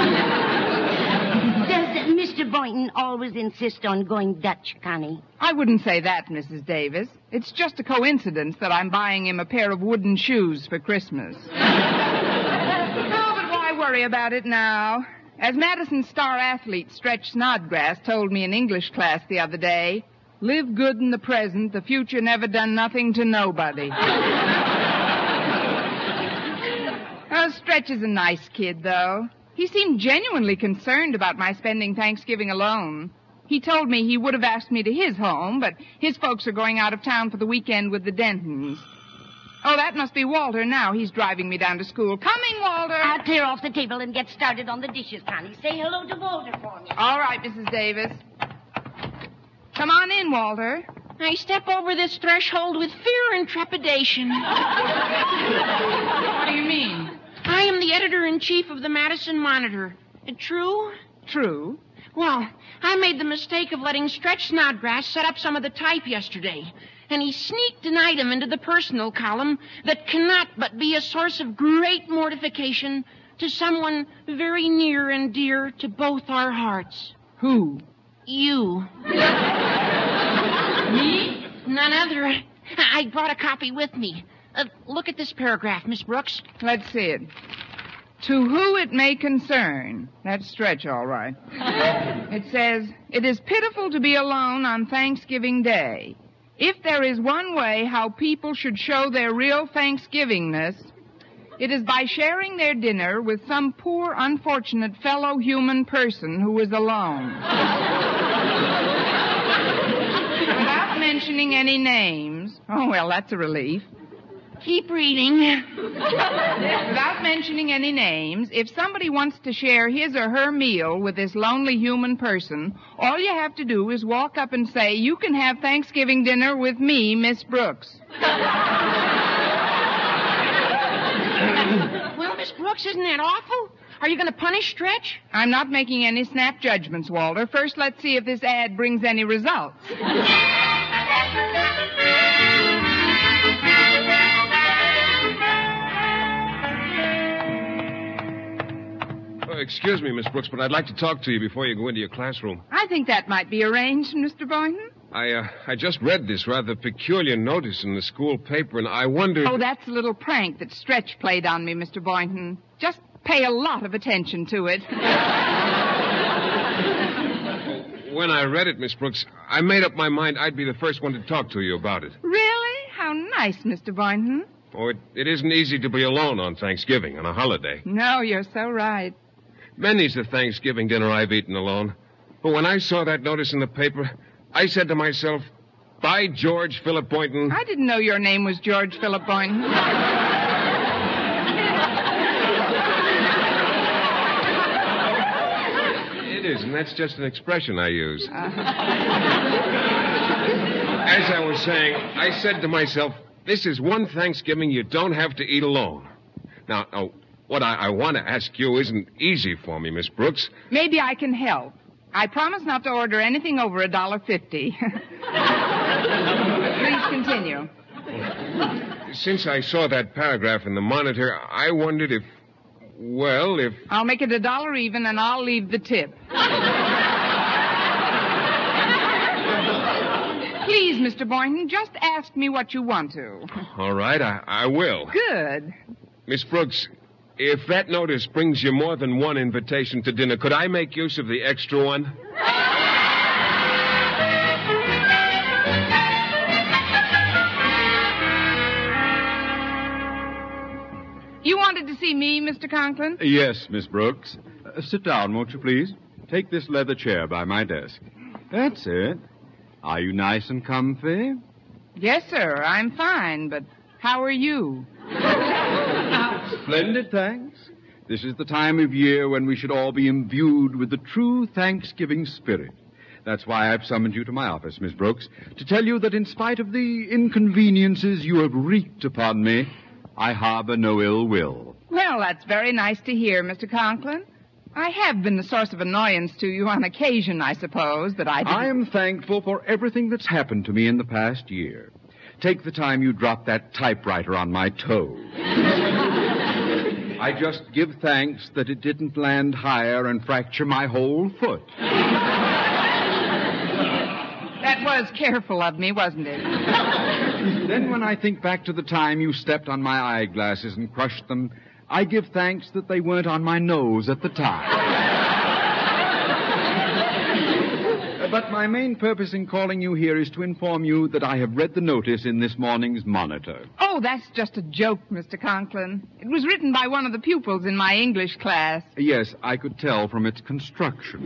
Speaker 19: Does Mister Boynton always insist on going Dutch, Connie?
Speaker 18: I wouldn't say that, Missus Davis. It's just a coincidence that I'm buying him a pair of wooden shoes for Christmas. Oh, but why worry about it now? As Madison's star athlete Stretch Snodgrass told me in English class the other day, live good in the present, the future never done nothing to nobody. Oh, Stretch is a nice kid, though. He seemed genuinely concerned about my spending Thanksgiving alone. He told me he would have asked me to his home, but his folks are going out of town for the weekend with the Dentons. Oh, that must be Walter now. He's driving me down to school. Coming, Walter.
Speaker 19: I'll clear off the table and get started on the dishes, Connie. Say hello to Walter for me.
Speaker 18: All right, Missus Davis. Come on in, Walter.
Speaker 20: I step over this threshold with fear and trepidation.
Speaker 18: What do you mean?
Speaker 20: I am the editor-in-chief of the Madison Monitor. Uh, true?
Speaker 18: True.
Speaker 20: Well, I made the mistake of letting Stretch Snodgrass set up some of the type yesterday. And he sneaked an item into the personal column that cannot but be a source of great mortification to someone very near and dear to both our hearts.
Speaker 18: Who?
Speaker 20: You.
Speaker 18: Me?
Speaker 20: None other. I brought a copy with me. Uh, look at this paragraph, Miss Brooks.
Speaker 18: Let's see it. To who it may concern. That's Stretch, all right. It says, it is pitiful to be alone on Thanksgiving Day. If there is one way how people should show their real Thanksgivingness, it is by sharing their dinner with some poor, unfortunate fellow human person who is alone. Without mentioning any names. Oh, well, that's a relief.
Speaker 20: Keep reading.
Speaker 18: Without mentioning any names, if somebody wants to share his or her meal with this lonely human person, all you have to do is walk up and say, you can have Thanksgiving dinner with me, Miss Brooks.
Speaker 20: Well, Miss Brooks, isn't that awful? Are you going to punish Stretch?
Speaker 18: I'm not making any snap judgments, Walter. First, let's see if this ad brings any results.
Speaker 21: Oh, excuse me, Miss Brooks, but I'd like to talk to you before you go into your classroom.
Speaker 18: I think that might be arranged, Mister Boynton.
Speaker 21: I, uh, I just read this rather peculiar notice in the school paper, and I wondered...
Speaker 18: Oh, that's a little prank that Stretch played on me, Mister Boynton. Just pay a lot of attention to it.
Speaker 21: When I read it, Miss Brooks, I made up my mind I'd be the first one to talk to you about it.
Speaker 18: Really? How nice, Mister Boynton.
Speaker 21: Oh, it, it isn't easy to be alone on Thanksgiving, on a holiday.
Speaker 18: No, you're so right.
Speaker 21: Many's the Thanksgiving dinner I've eaten alone. But when I saw that notice in the paper, I said to myself, by George Philip Boynton.
Speaker 18: I didn't know your name was George Philip Boynton.
Speaker 21: It is, and that's just an expression I use.
Speaker 18: Uh-huh.
Speaker 21: As I was saying, I said to myself, this is one Thanksgiving you don't have to eat alone. Now, now what I, I want to ask you isn't easy for me, Miss Brooks.
Speaker 18: Maybe I can help. I promise not to order anything over a dollar fifty. Please continue.
Speaker 21: Since I saw that paragraph in the Monitor, I wondered if, well, if...
Speaker 18: I'll make it a dollar even, and I'll leave the tip. Please, Mister Boynton, just ask me what you want to.
Speaker 21: All right, I, I will.
Speaker 18: Good.
Speaker 21: Miss Brooks, if that notice brings you more than one invitation to dinner, could I make use of the extra one?
Speaker 18: You wanted to see me, Mister Conklin?
Speaker 22: Yes, Miss Brooks. Uh, sit down, won't you, please? Take this leather chair by my desk. That's it. Are you nice and comfy?
Speaker 18: Yes, sir. I'm fine, but how are you?
Speaker 22: Splendid, thanks. This is the time of year when we should all be imbued with the true Thanksgiving spirit. That's why I've summoned you to my office, Miss Brooks, to tell you that in spite of the inconveniences you have wreaked upon me, I harbor no ill will.
Speaker 18: Well, that's very nice to hear, Mister Conklin. I have been the source of annoyance to you on occasion, I suppose, but I didn't...
Speaker 22: I am thankful for everything that's happened to me in the past year. Take the time you dropped that typewriter on my toe. I just give thanks that it didn't land higher and fracture my whole foot.
Speaker 18: That was careful of me, wasn't it?
Speaker 22: Then when I think back to the time you stepped on my eyeglasses and crushed them, I give thanks that they weren't on my nose at the time. But my main purpose in calling you here is to inform you that I have read the notice in this morning's Monitor.
Speaker 18: Oh, that's just a joke, Mister Conklin. It was written by one of the pupils in my English class.
Speaker 22: Yes, I could tell from its construction.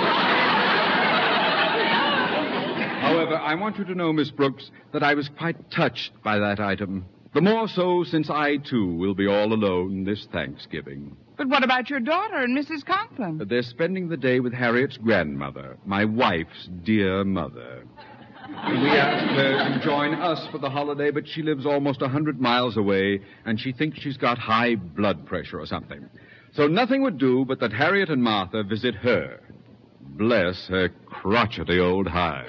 Speaker 22: However, I want you to know, Miss Brooks, that I was quite touched by that item. The more so since I, too, will be all alone this Thanksgiving.
Speaker 18: But what about your daughter and Missus Conklin?
Speaker 22: They're spending the day with Harriet's grandmother, my wife's dear mother. We asked her to join us for the holiday, but she lives almost a hundred miles away, and she thinks she's got high blood pressure or something. So nothing would do but that Harriet and Martha visit her. Bless her crotchety old hide.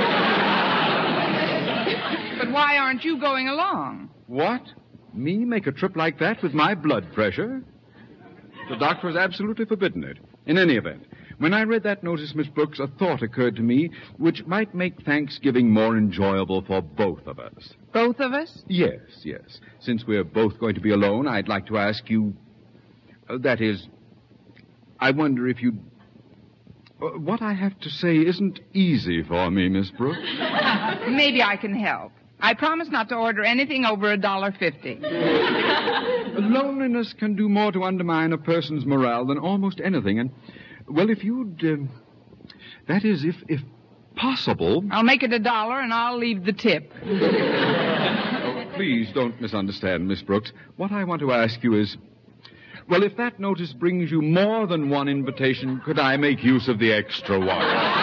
Speaker 18: But why aren't you going along?
Speaker 22: What? Me make a trip like that with my blood pressure? The doctor has absolutely forbidden it. In any event, when I read that notice, Miss Brooks, a thought occurred to me which might make Thanksgiving more enjoyable for both of us.
Speaker 18: Both of us?
Speaker 22: Yes, yes. Since we're both going to be alone, I'd like to ask you, Uh, that is, I wonder if you'd... Uh, what I have to say isn't easy for me, Miss Brooks.
Speaker 18: Maybe I can help. I promise not to order anything over a dollar fifty.
Speaker 22: Loneliness can do more to undermine a person's morale than almost anything. And, well, if you'd... Uh, that is, if, if possible...
Speaker 18: I'll make it a dollar and I'll leave the tip.
Speaker 22: Oh, please don't misunderstand, Miss Brooks. What I want to ask you is... Well, if that notice brings you more than one invitation, could I make use of the extra one?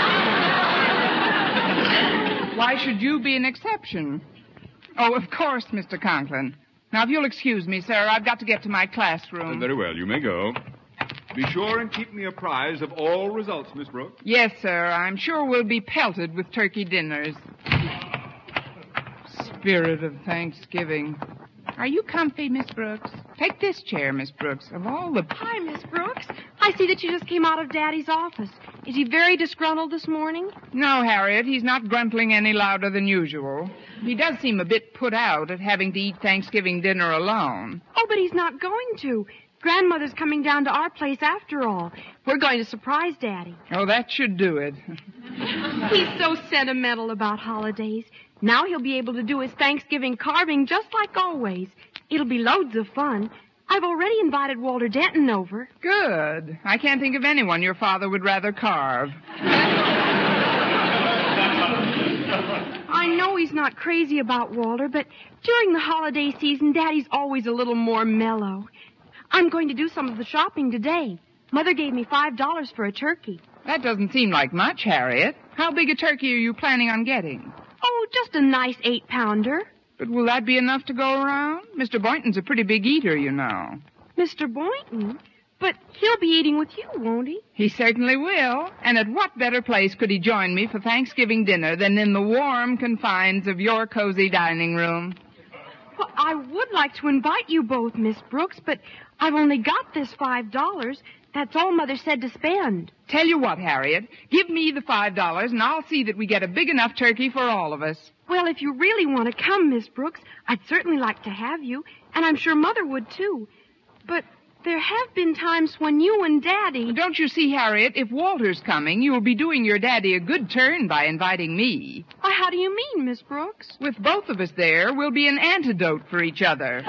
Speaker 18: Why should you be an exception? Oh, of course, Mister Conklin. Now, if you'll excuse me, sir, I've got to get to my classroom.
Speaker 22: Uh, very well, you may go. Be sure and keep me apprised of all results, Miss Brooks.
Speaker 18: Yes, sir. I'm sure we'll be pelted with turkey dinners. Spirit of Thanksgiving. Are you comfy, Miss Brooks? Take this chair, Miss Brooks. Of all the...
Speaker 1: Hi, Miss Brooks. I see that you just came out of Daddy's office. Is he very disgruntled this morning?
Speaker 18: No, Harriet. He's not gruntling any louder than usual. He does seem a bit put out at having to eat Thanksgiving dinner alone.
Speaker 1: Oh, but he's not going to. Grandmother's coming down to our place after all. We're going to surprise Daddy.
Speaker 18: Oh, that should do it.
Speaker 1: He's so sentimental about holidays. Now he'll be able to do his Thanksgiving carving just like always. It'll be loads of fun. I've already invited Walter Denton over.
Speaker 18: Good. I can't think of anyone your father would rather carve.
Speaker 1: I know he's not crazy about Walter, but during the holiday season, Daddy's always a little more mellow. I'm going to do some of the shopping today. Mother gave me five dollars for a turkey.
Speaker 18: That doesn't seem like much, Harriet. How big a turkey are you planning on getting?
Speaker 1: Oh, just a nice eight-pounder.
Speaker 18: But will that be enough to go around? Mister Boynton's a pretty big eater, you know.
Speaker 1: Mister Boynton? But he'll be eating with you, won't he?
Speaker 18: He certainly will. And at what better place could he join me for Thanksgiving dinner than in the warm confines of your cozy dining room?
Speaker 1: Well, I would like to invite you both, Miss Brooks, but I've only got this five dollars. That's all Mother said to spend.
Speaker 18: Tell you what, Harriet. Give me the five dollars, and I'll see that we get a big enough turkey for all of us.
Speaker 1: Well, if you really want to come, Miss Brooks, I'd certainly like to have you, and I'm sure Mother would, too. But there have been times when you and Daddy...
Speaker 18: Don't you see, Harriet, if Walter's coming, you'll be doing your daddy a good turn by inviting me.
Speaker 1: Why, how do you mean, Miss Brooks?
Speaker 18: With both of us there, we'll be an antidote for each other.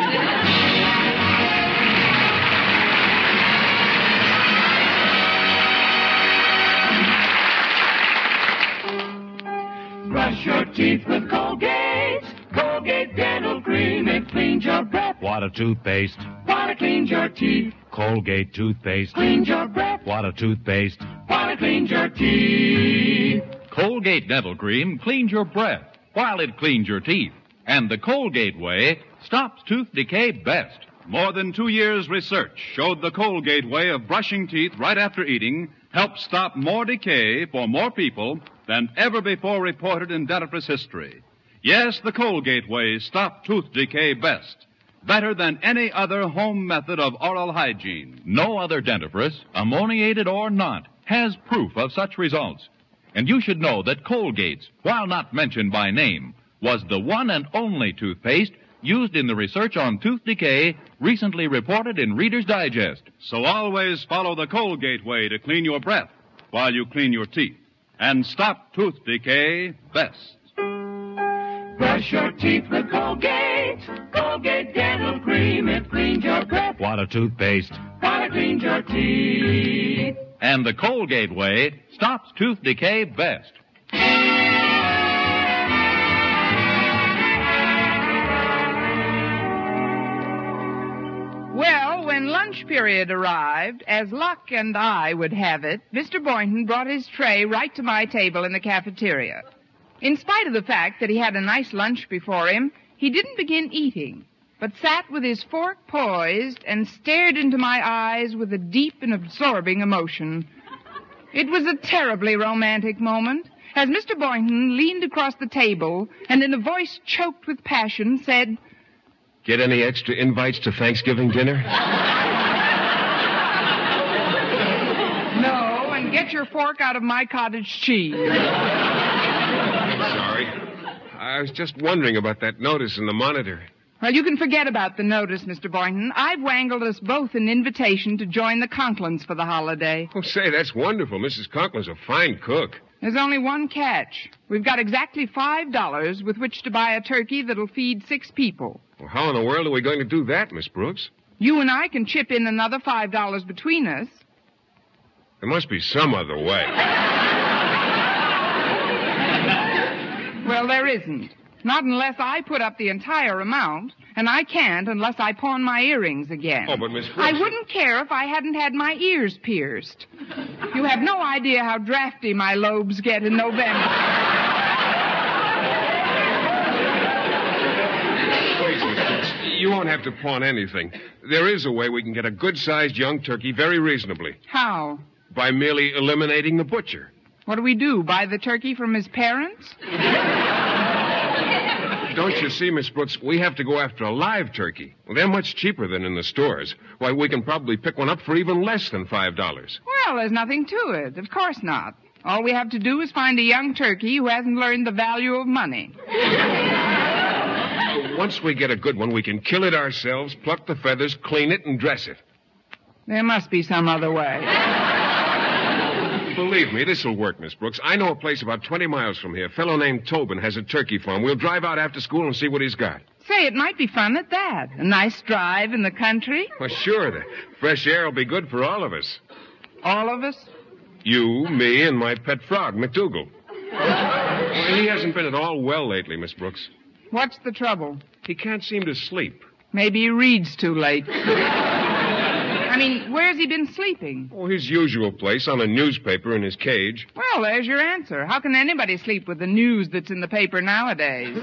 Speaker 2: Brush your teeth with Colgate. Colgate Dental Cream. It cleans your breath.
Speaker 23: Water toothpaste.
Speaker 2: Water cleans your teeth.
Speaker 23: Colgate toothpaste.
Speaker 2: Cleans your breath.
Speaker 23: Water toothpaste.
Speaker 2: Water cleans your teeth.
Speaker 23: Colgate Dental Cream cleans your breath while it cleans your teeth. And the Colgate way stops tooth decay best.
Speaker 17: More than two years' research showed the Colgate way of brushing teeth right after eating helps stop more decay for more people than ever before reported in dentifrice history. Yes, the Colgate way stopped tooth decay best. Better than any other home method of oral hygiene.
Speaker 23: No other dentifrice, ammoniated or not, has proof of such results. And you should know that Colgate's, while not mentioned by name, was the one and only toothpaste used in the research on tooth decay recently reported in Reader's Digest.
Speaker 17: So always follow the Colgate way to clean your breath while you clean your teeth. And stop tooth decay best.
Speaker 2: Brush your teeth with Colgate. Colgate Dental Cream. It cleans your breath.
Speaker 23: Water toothpaste.
Speaker 2: Water cleans your teeth.
Speaker 23: And the Colgate way stops tooth decay best.
Speaker 18: Well, when lunch period arrived, as luck and I would have it, Mister Boynton brought his tray right to my table in the cafeteria. In spite of the fact that he had a nice lunch before him, he didn't begin eating, but sat with his fork poised and stared into my eyes with a deep and absorbing emotion. It was a terribly romantic moment as Mister Boynton leaned across the table and in a voice choked with passion said,
Speaker 21: "Get any extra invites to Thanksgiving dinner?"
Speaker 18: "No, and get your fork out of my cottage cheese."
Speaker 21: Sorry. I was just wondering about that notice in the Monitor.
Speaker 18: Well, you can forget about the notice, Mister Boynton. I've wangled us both an invitation to join the Conklins for the holiday.
Speaker 21: Oh, say, that's wonderful. Missus Conklin's a fine cook.
Speaker 18: There's only one catch. We've got exactly five dollars with which to buy a turkey that'll feed six people.
Speaker 21: Well, how in the world are we going to do that, Miss Brooks?
Speaker 18: You and I can chip in another five dollars between us.
Speaker 21: There must be some other way.
Speaker 18: Well, there isn't. Not unless I put up the entire amount, and I can't unless I pawn my earrings again.
Speaker 21: Oh, but Miss Brooks...
Speaker 18: I wouldn't care if I hadn't had my ears pierced. You have no idea how drafty my lobes get in November.
Speaker 21: Please, Miss Brooks, you won't have to pawn anything. There is a way we can get a good-sized young turkey very reasonably.
Speaker 18: How?
Speaker 21: By merely eliminating the butcher.
Speaker 18: What do we do, buy the turkey from his parents?
Speaker 21: Don't you see, Miss Brooks, we have to go after a live turkey. Well, they're much cheaper than in the stores. Why, we can probably pick one up for even less than five dollars.
Speaker 18: Well, there's nothing to it. Of course not. All we have to do is find a young turkey who hasn't learned the value of money.
Speaker 21: Once we get a good one, we can kill it ourselves, pluck the feathers, clean it, and dress it.
Speaker 18: There must be some other way.
Speaker 21: Believe me, this'll work, Miss Brooks. I know a place about twenty miles from here. A fellow named Tobin has a turkey farm. We'll drive out after school and see what he's got.
Speaker 18: Say, it might be fun at that. A nice drive in the country.
Speaker 21: Well, sure. The fresh air will be good for all of us.
Speaker 18: All of us?
Speaker 21: You, me, and my pet frog, McDougal. Well, he hasn't been at all well lately, Miss Brooks.
Speaker 18: What's the trouble?
Speaker 21: He can't seem to sleep.
Speaker 18: Maybe he reads too late. I mean, where's he been sleeping?
Speaker 21: Oh, his usual place, on a newspaper in his cage.
Speaker 18: Well, there's your answer. How can anybody sleep with the news that's in the paper nowadays?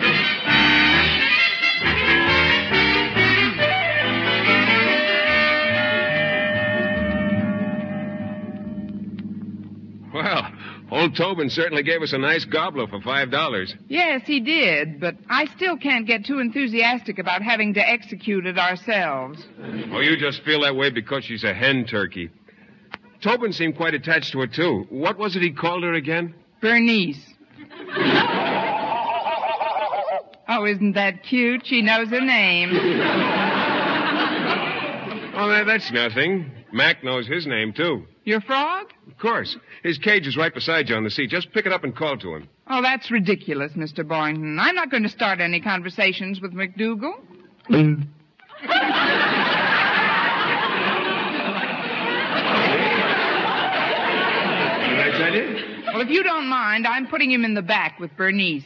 Speaker 21: Well, old Tobin certainly gave us a nice gobbler for five dollars.
Speaker 18: Yes, he did, but I still can't get too enthusiastic about having to execute it ourselves.
Speaker 21: Oh, you just feel that way because she's a hen turkey. Tobin seemed quite attached to her, too. What was it he called her again?
Speaker 18: Bernice. Oh, isn't that cute? She knows her name.
Speaker 21: Oh, that, that's nothing. Mac knows his name, too.
Speaker 18: Your frog?
Speaker 21: Of course. His cage is right beside you on the seat. Just pick it up and call to him.
Speaker 18: Oh, that's ridiculous, Mister Boynton. I'm not going to start any conversations with McDougal. Mm.
Speaker 21: Did I tell you?
Speaker 18: Well, if you don't mind, I'm putting him in the back with Bernice.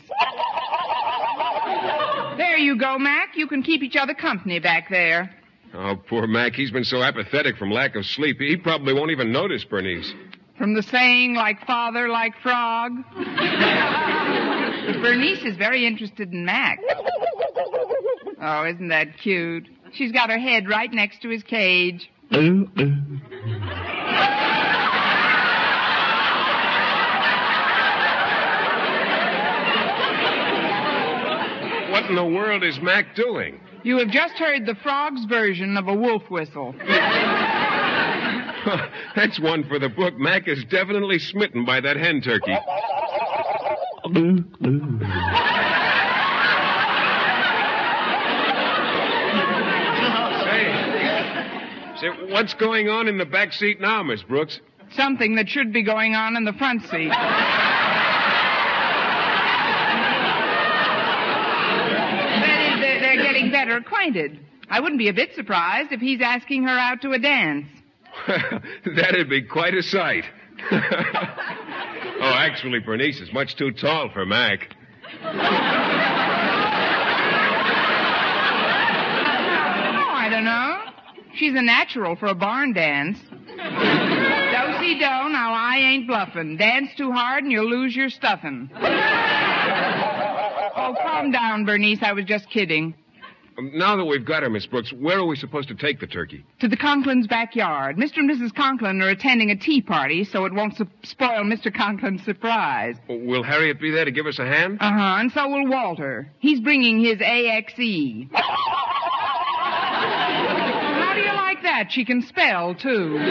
Speaker 18: There you go, Mac. You can keep each other company back there.
Speaker 21: Oh, poor Mac. He's been so apathetic from lack of sleep, he probably won't even notice Bernice.
Speaker 18: From the saying, like father, like frog. But Bernice is very interested in Mac. Oh, isn't that cute? She's got her head right next to his cage.
Speaker 21: Did What in the world is Mac doing?
Speaker 18: You have just heard the frog's version of a wolf whistle.
Speaker 21: That's one for the book. Mac is definitely smitten by that hen turkey. say, say, what's going on in the back seat now, Miss Brooks?
Speaker 18: Something that should be going on in the front seat. Getting better acquainted. I wouldn't be a bit surprised if he's asking her out to a dance.
Speaker 21: That'd be quite a sight. Oh, actually, Bernice is much too tall for Mac.
Speaker 18: Oh, I don't know. She's a natural for a barn dance. Do-si-do, now I ain't bluffing. Dance too hard and you'll lose your stuffing. Oh, calm down, Bernice. I was just kidding.
Speaker 21: Now that we've got her, Miss Brooks, where are we supposed to take the turkey?
Speaker 18: To the Conklins' backyard. Mister and Missus Conklin are attending a tea party, so it won't su- spoil Mister Conklin's surprise.
Speaker 21: Will Harriet be there to give us a hand?
Speaker 18: Uh-huh, and so will Walter. He's bringing his A X E. How do you like that? She can spell, too.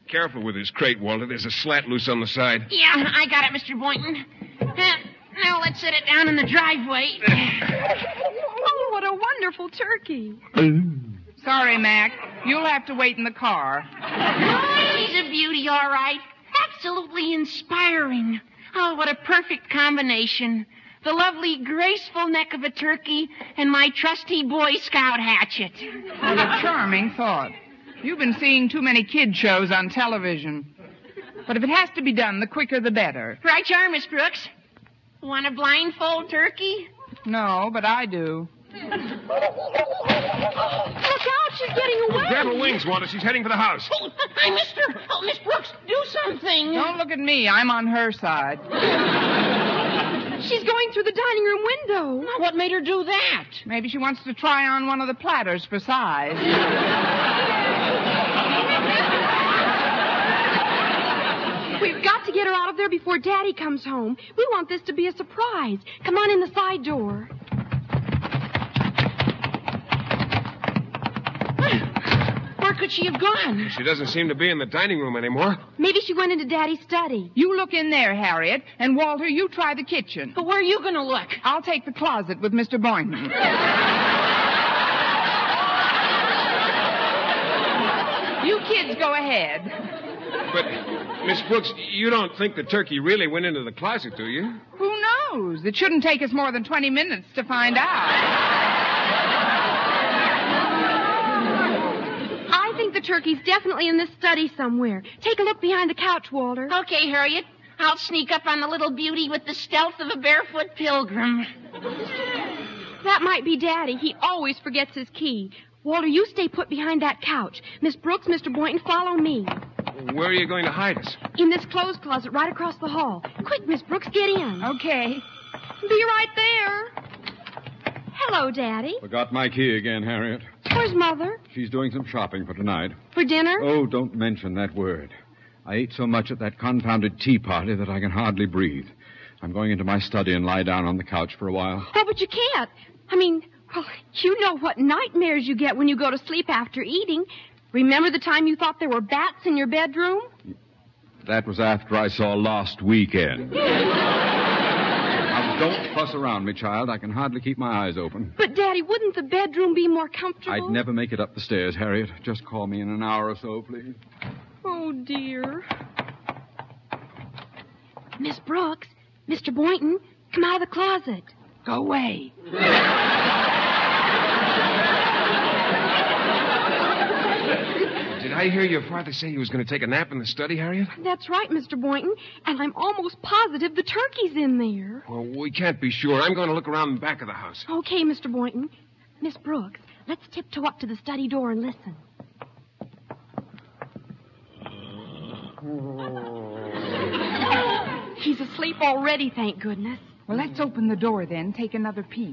Speaker 21: Careful with this crate, Walter. There's a slat loose on the side.
Speaker 20: Yeah, I got it, Mister Boynton. Uh, now let's set it down in the driveway.
Speaker 1: Oh, what a wonderful turkey.
Speaker 18: Sorry, Mac. You'll have to wait in the car.
Speaker 20: Oh, she's a beauty, all right. Absolutely inspiring. Oh, what a perfect combination. The lovely, graceful neck of a turkey and my trusty Boy Scout hatchet.
Speaker 18: What a charming thought. You've been seeing too many kid shows on television. But if it has to be done, the quicker the better.
Speaker 20: Right you are, Miss Brooks. Want a blindfold turkey?
Speaker 18: No, but I do.
Speaker 1: Look out, she's getting away.
Speaker 21: Grab her wings, Walter. She's heading for the house.
Speaker 20: Oh, I missed her. Oh, Miss Brooks, do something.
Speaker 18: Don't look at me. I'm on her side.
Speaker 1: She's going through the dining room window.
Speaker 20: Now, what made her do that?
Speaker 18: Maybe she wants to try on one of the platters for size.
Speaker 1: We've got to get her out of there before Daddy comes home. We want this to be a surprise. Come on in the side door.
Speaker 20: Where could she have gone?
Speaker 21: She doesn't seem to be in the dining room anymore.
Speaker 1: Maybe she went into Daddy's study.
Speaker 18: You look in there, Harriet, and Walter, you try the kitchen.
Speaker 20: But where are you going to look?
Speaker 18: I'll take the closet with Mister Boynton. You kids go ahead.
Speaker 21: But, Miss Brooks, you don't think the turkey really went into the closet, do you?
Speaker 18: Who knows? It shouldn't take us more than twenty minutes to find out.
Speaker 1: I think the turkey's definitely in this study somewhere. Take a look behind the couch, Walter.
Speaker 20: Okay, Harriet. I'll sneak up on the little beauty with the stealth of a barefoot pilgrim.
Speaker 1: That might be Daddy. He always forgets his key. Walter, you stay put behind that couch. Miss Brooks, Mister Boynton, follow me.
Speaker 21: Where are you going to hide us?
Speaker 1: In this clothes closet right across the hall. Quick, Miss Brooks, get in.
Speaker 18: Okay.
Speaker 1: Be right there. Hello, Daddy.
Speaker 22: Forgot my key again, Harriet.
Speaker 1: Where's Mother?
Speaker 22: She's doing some shopping for tonight.
Speaker 1: For dinner?
Speaker 22: Oh, don't mention that word. I ate so much at that confounded tea party that I can hardly breathe. I'm going into my study and lie down on the couch for a while.
Speaker 1: Oh, but you can't. I mean, well, you know what nightmares you get when you go to sleep after eating. Remember the time you thought there were bats in your bedroom?
Speaker 22: That was after I saw Lost Weekend. Now, don't fuss around me, child. I can hardly keep my eyes open.
Speaker 1: But, Daddy, wouldn't the bedroom be more comfortable?
Speaker 22: I'd never make it up the stairs, Harriet. Just call me in an hour or so, please.
Speaker 1: Oh, dear. Miss Brooks, Mister Boynton, come out of the closet.
Speaker 18: Go away.
Speaker 21: Did I hear your father say he was going to take a nap in the study, Harriet?
Speaker 1: That's right, Mister Boynton. And I'm almost positive the turkey's in there.
Speaker 21: Well, we can't be sure. I'm going to look around the back of the house.
Speaker 1: Okay, Mister Boynton. Miss Brooks, let's tiptoe up to the study door and listen. He's asleep already, thank goodness.
Speaker 18: Well, let's open the door then. Take another peek.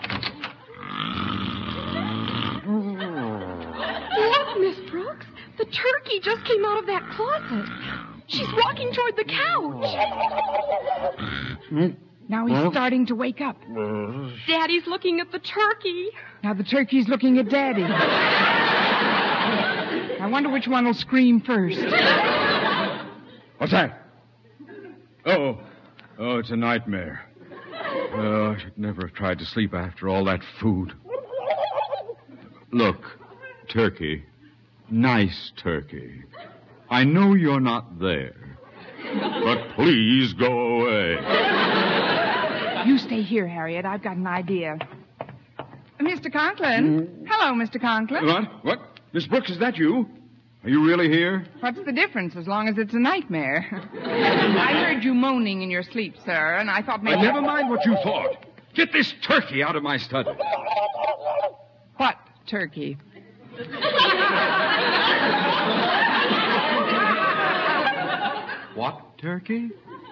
Speaker 1: Look, Miss Brooks. The turkey just came out of that closet. She's walking toward the couch.
Speaker 18: Now he's starting to wake up.
Speaker 1: Daddy's looking at the turkey.
Speaker 18: Now the turkey's looking at Daddy. I wonder which one will scream first.
Speaker 22: What's that? Oh, oh, it's a nightmare. Oh, I should never have tried to sleep after all that food. Look, turkey. Nice turkey. I know you're not there. But please go away.
Speaker 18: You stay here, Harriet. I've got an idea. Mister Conklin. Mm. Hello, Mister Conklin.
Speaker 22: What? What? Miss Brooks, is that you? Are you really here?
Speaker 18: What's the difference as long as it's a nightmare? I heard you moaning in your sleep, sir, and I thought maybe...
Speaker 22: Uh, never mind what you thought. Get this turkey out of my study.
Speaker 18: What turkey?
Speaker 22: What turkey?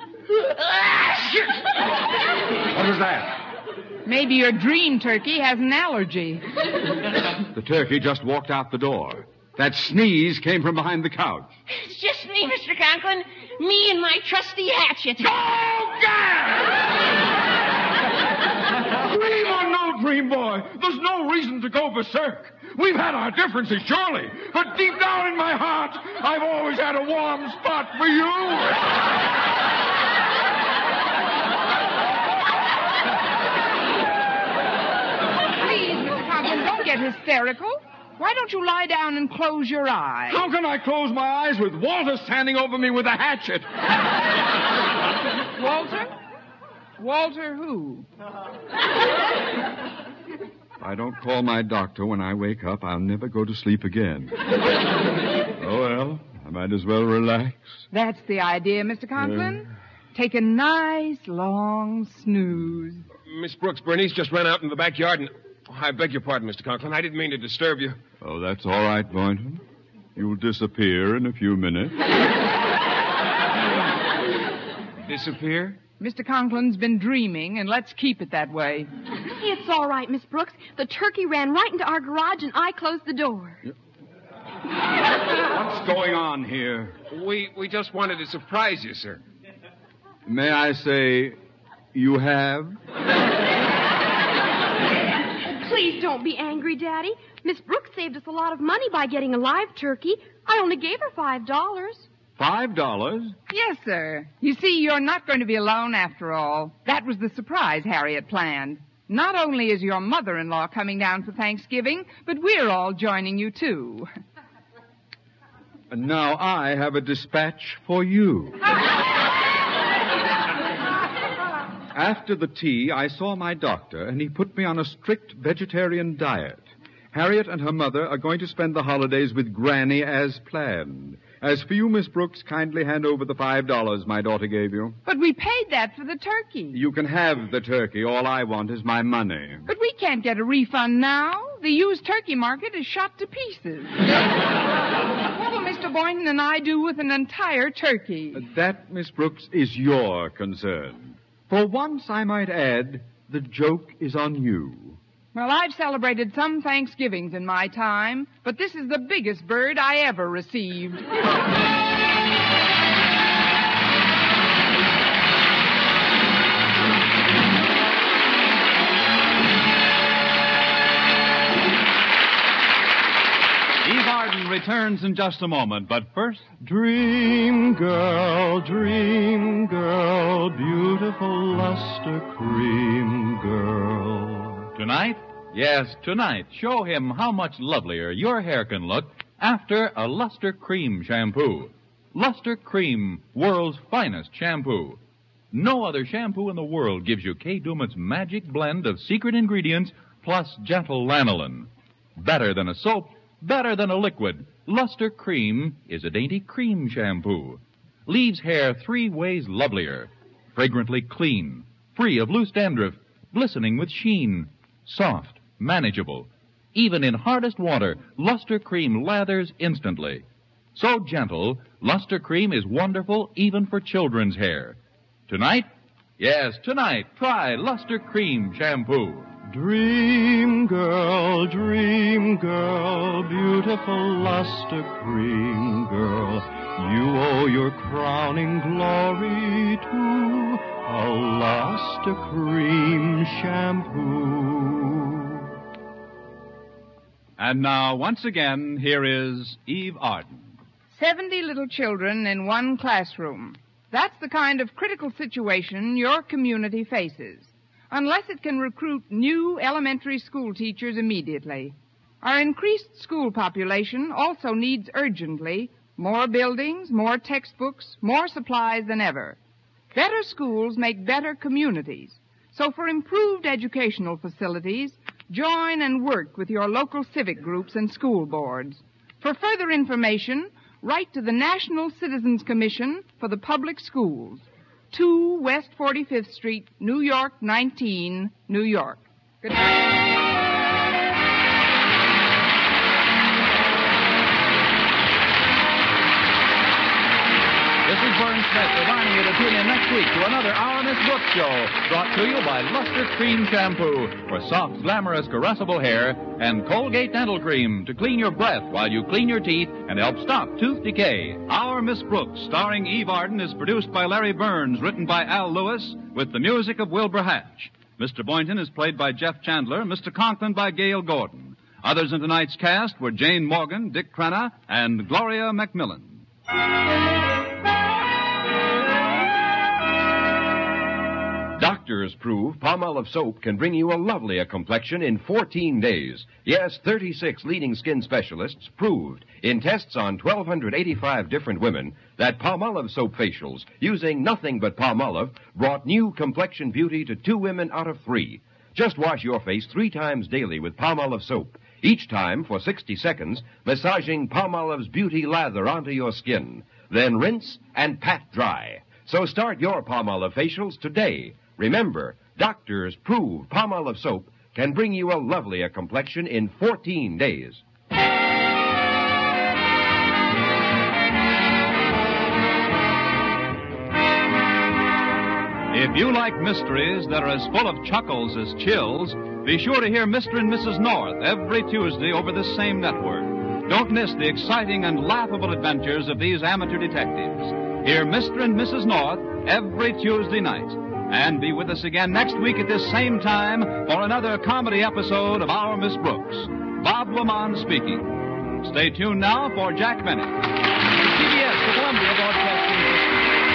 Speaker 22: What was that?
Speaker 18: Maybe your dream turkey has an allergy.
Speaker 22: The turkey just walked out the door. That sneeze came from behind the couch.
Speaker 20: It's just me, Mister Conklin. Me and my trusty hatchet.
Speaker 22: Oh, God! Dream or no dream?
Speaker 13: dream boy. There's no reason to go berserk. We've had our differences, surely. But deep down in my heart, I've always had a warm spot for you.
Speaker 18: Please, Mister Conklin, don't get hysterical. Why don't you lie down and close your eyes?
Speaker 13: How can I close my eyes with Walter standing over me with a hatchet?
Speaker 18: Walter? Walter who?
Speaker 22: If I don't call my doctor when I wake up, I'll never go to sleep again. Oh, well, I might as well relax.
Speaker 18: That's the idea, Mister Conklin. Uh, Take a nice, long snooze.
Speaker 21: Miss Brooks, Bernice just ran out in the backyard and... Oh, I beg your pardon, Mister Conklin. I didn't mean to disturb you.
Speaker 22: Oh, that's all right, Boynton. You'll disappear in a few minutes.
Speaker 21: Disappear?
Speaker 18: Mister Conklin's been dreaming, and let's keep it that way.
Speaker 1: It's all right, Miss Brooks. The turkey ran right into our garage, and I closed the door.
Speaker 22: What's going on here?
Speaker 21: We we just wanted to surprise you, sir.
Speaker 22: May I say, you have?
Speaker 1: Please don't be angry, Daddy. Miss Brooks saved us a lot of money by getting a live turkey. I only gave her five dollars.
Speaker 22: Five dollars?
Speaker 18: Yes, sir. You see, you're not going to be alone after all. That was the surprise Harriet planned. Not only is your mother-in-law coming down for Thanksgiving, but we're all joining you, too.
Speaker 22: And now I have a dispatch for you. After the tea, I saw my doctor, and he put me on a strict vegetarian diet. Harriet and her mother are going to spend the holidays with Granny as planned. As for you, Miss Brooks, kindly hand over the five dollars my daughter gave you.
Speaker 18: But we paid that for the turkey.
Speaker 22: You can have the turkey. All I want is my money.
Speaker 18: But we can't get a refund now. The used turkey market is shot to pieces. What will Mister Boynton and I do with an entire turkey?
Speaker 22: That, Miss Brooks, is your concern. For once, I might add, the joke is on you.
Speaker 18: Well, I've celebrated some Thanksgivings in my time, but this is the biggest bird I ever received.
Speaker 23: Eve Arden returns in just a moment, but first...
Speaker 2: Dream girl, dream girl, beautiful luster cream girl.
Speaker 23: Tonight? Yes, tonight, show him how much lovelier your hair can look after a Luster Cream shampoo. Luster Cream, world's finest shampoo. No other shampoo in the world gives you Kay Daumit's magic blend of secret ingredients plus gentle lanolin. Better than a soap, better than a liquid, Luster Cream is a dainty cream shampoo. Leaves hair three ways lovelier. Fragrantly clean, free of loose dandruff, glistening with sheen, soft, manageable. Even in hardest water, Luster Cream lathers instantly. So gentle, Luster Cream is wonderful even for children's hair. Tonight? Yes, tonight, try Luster Cream shampoo.
Speaker 2: Dream girl, dream girl, beautiful luster cream girl, you owe your crowning glory to a luster cream shampoo.
Speaker 23: And now, once again, here is Eve Arden.
Speaker 18: Seventy little children in one classroom. That's the kind of critical situation your community faces. Unless it can recruit new elementary school teachers immediately. Our increased school population also needs urgently more buildings, more textbooks, more supplies than ever. Better schools make better communities. So for improved educational facilities, join and work with your local civic groups and school boards. For further information, write to the National Citizens Commission for the Public Schools. two West forty-fifth Street, New York, nineteen, New York. Good night.
Speaker 23: This is Vern Smith reminding you to tune in next week to another Our Miss Brooks show, brought to you by Luster Cream Shampoo for soft, glamorous, caressable hair, and Colgate Dental Cream to clean your breath while you clean your teeth and help stop tooth decay. Our Miss Brooks, starring Eve Arden, is produced by Larry Burns, written by Al Lewis, with the music of Wilbur Hatch.
Speaker 17: Mister Boynton is played by Jeff Chandler, Mister Conklin by Gail Gordon. Others in tonight's cast were Jane Morgan, Dick Crenna, and Gloria McMillan.
Speaker 5: Doctors prove Palmolive soap can bring you a lovelier complexion in fourteen days. Yes, thirty-six leading skin specialists proved in tests on one thousand two hundred eighty-five different women that Palmolive soap facials using nothing but Palmolive brought new complexion beauty to two women out of three. Just wash your face three times daily with Palmolive soap, each time for sixty seconds, massaging Palmolive's beauty lather onto your skin. Then rinse and pat dry. So start your Palmolive facials today. Remember, doctors prove Palmolive soap can bring you a lovelier complexion in fourteen days.
Speaker 17: If you like mysteries that are as full of chuckles as chills, be sure to hear Mister and Missus North every Tuesday over this same network. Don't miss the exciting and laughable adventures of these amateur detectives. Hear Mister and Missus North every Tuesday night. And be with us again next week at this same time for another comedy episode of Our Miss Brooks. Bob Lamont speaking. Stay tuned now for Jack Benny. C B S, the Columbia Broadcasting System.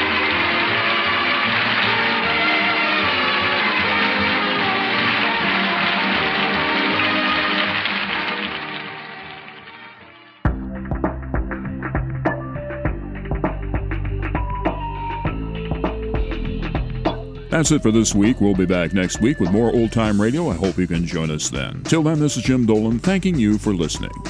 Speaker 10: That's it for this week. We'll be back next week with more old-time radio. I hope you can join us then. Till then, this is Jim Dolan thanking you for listening.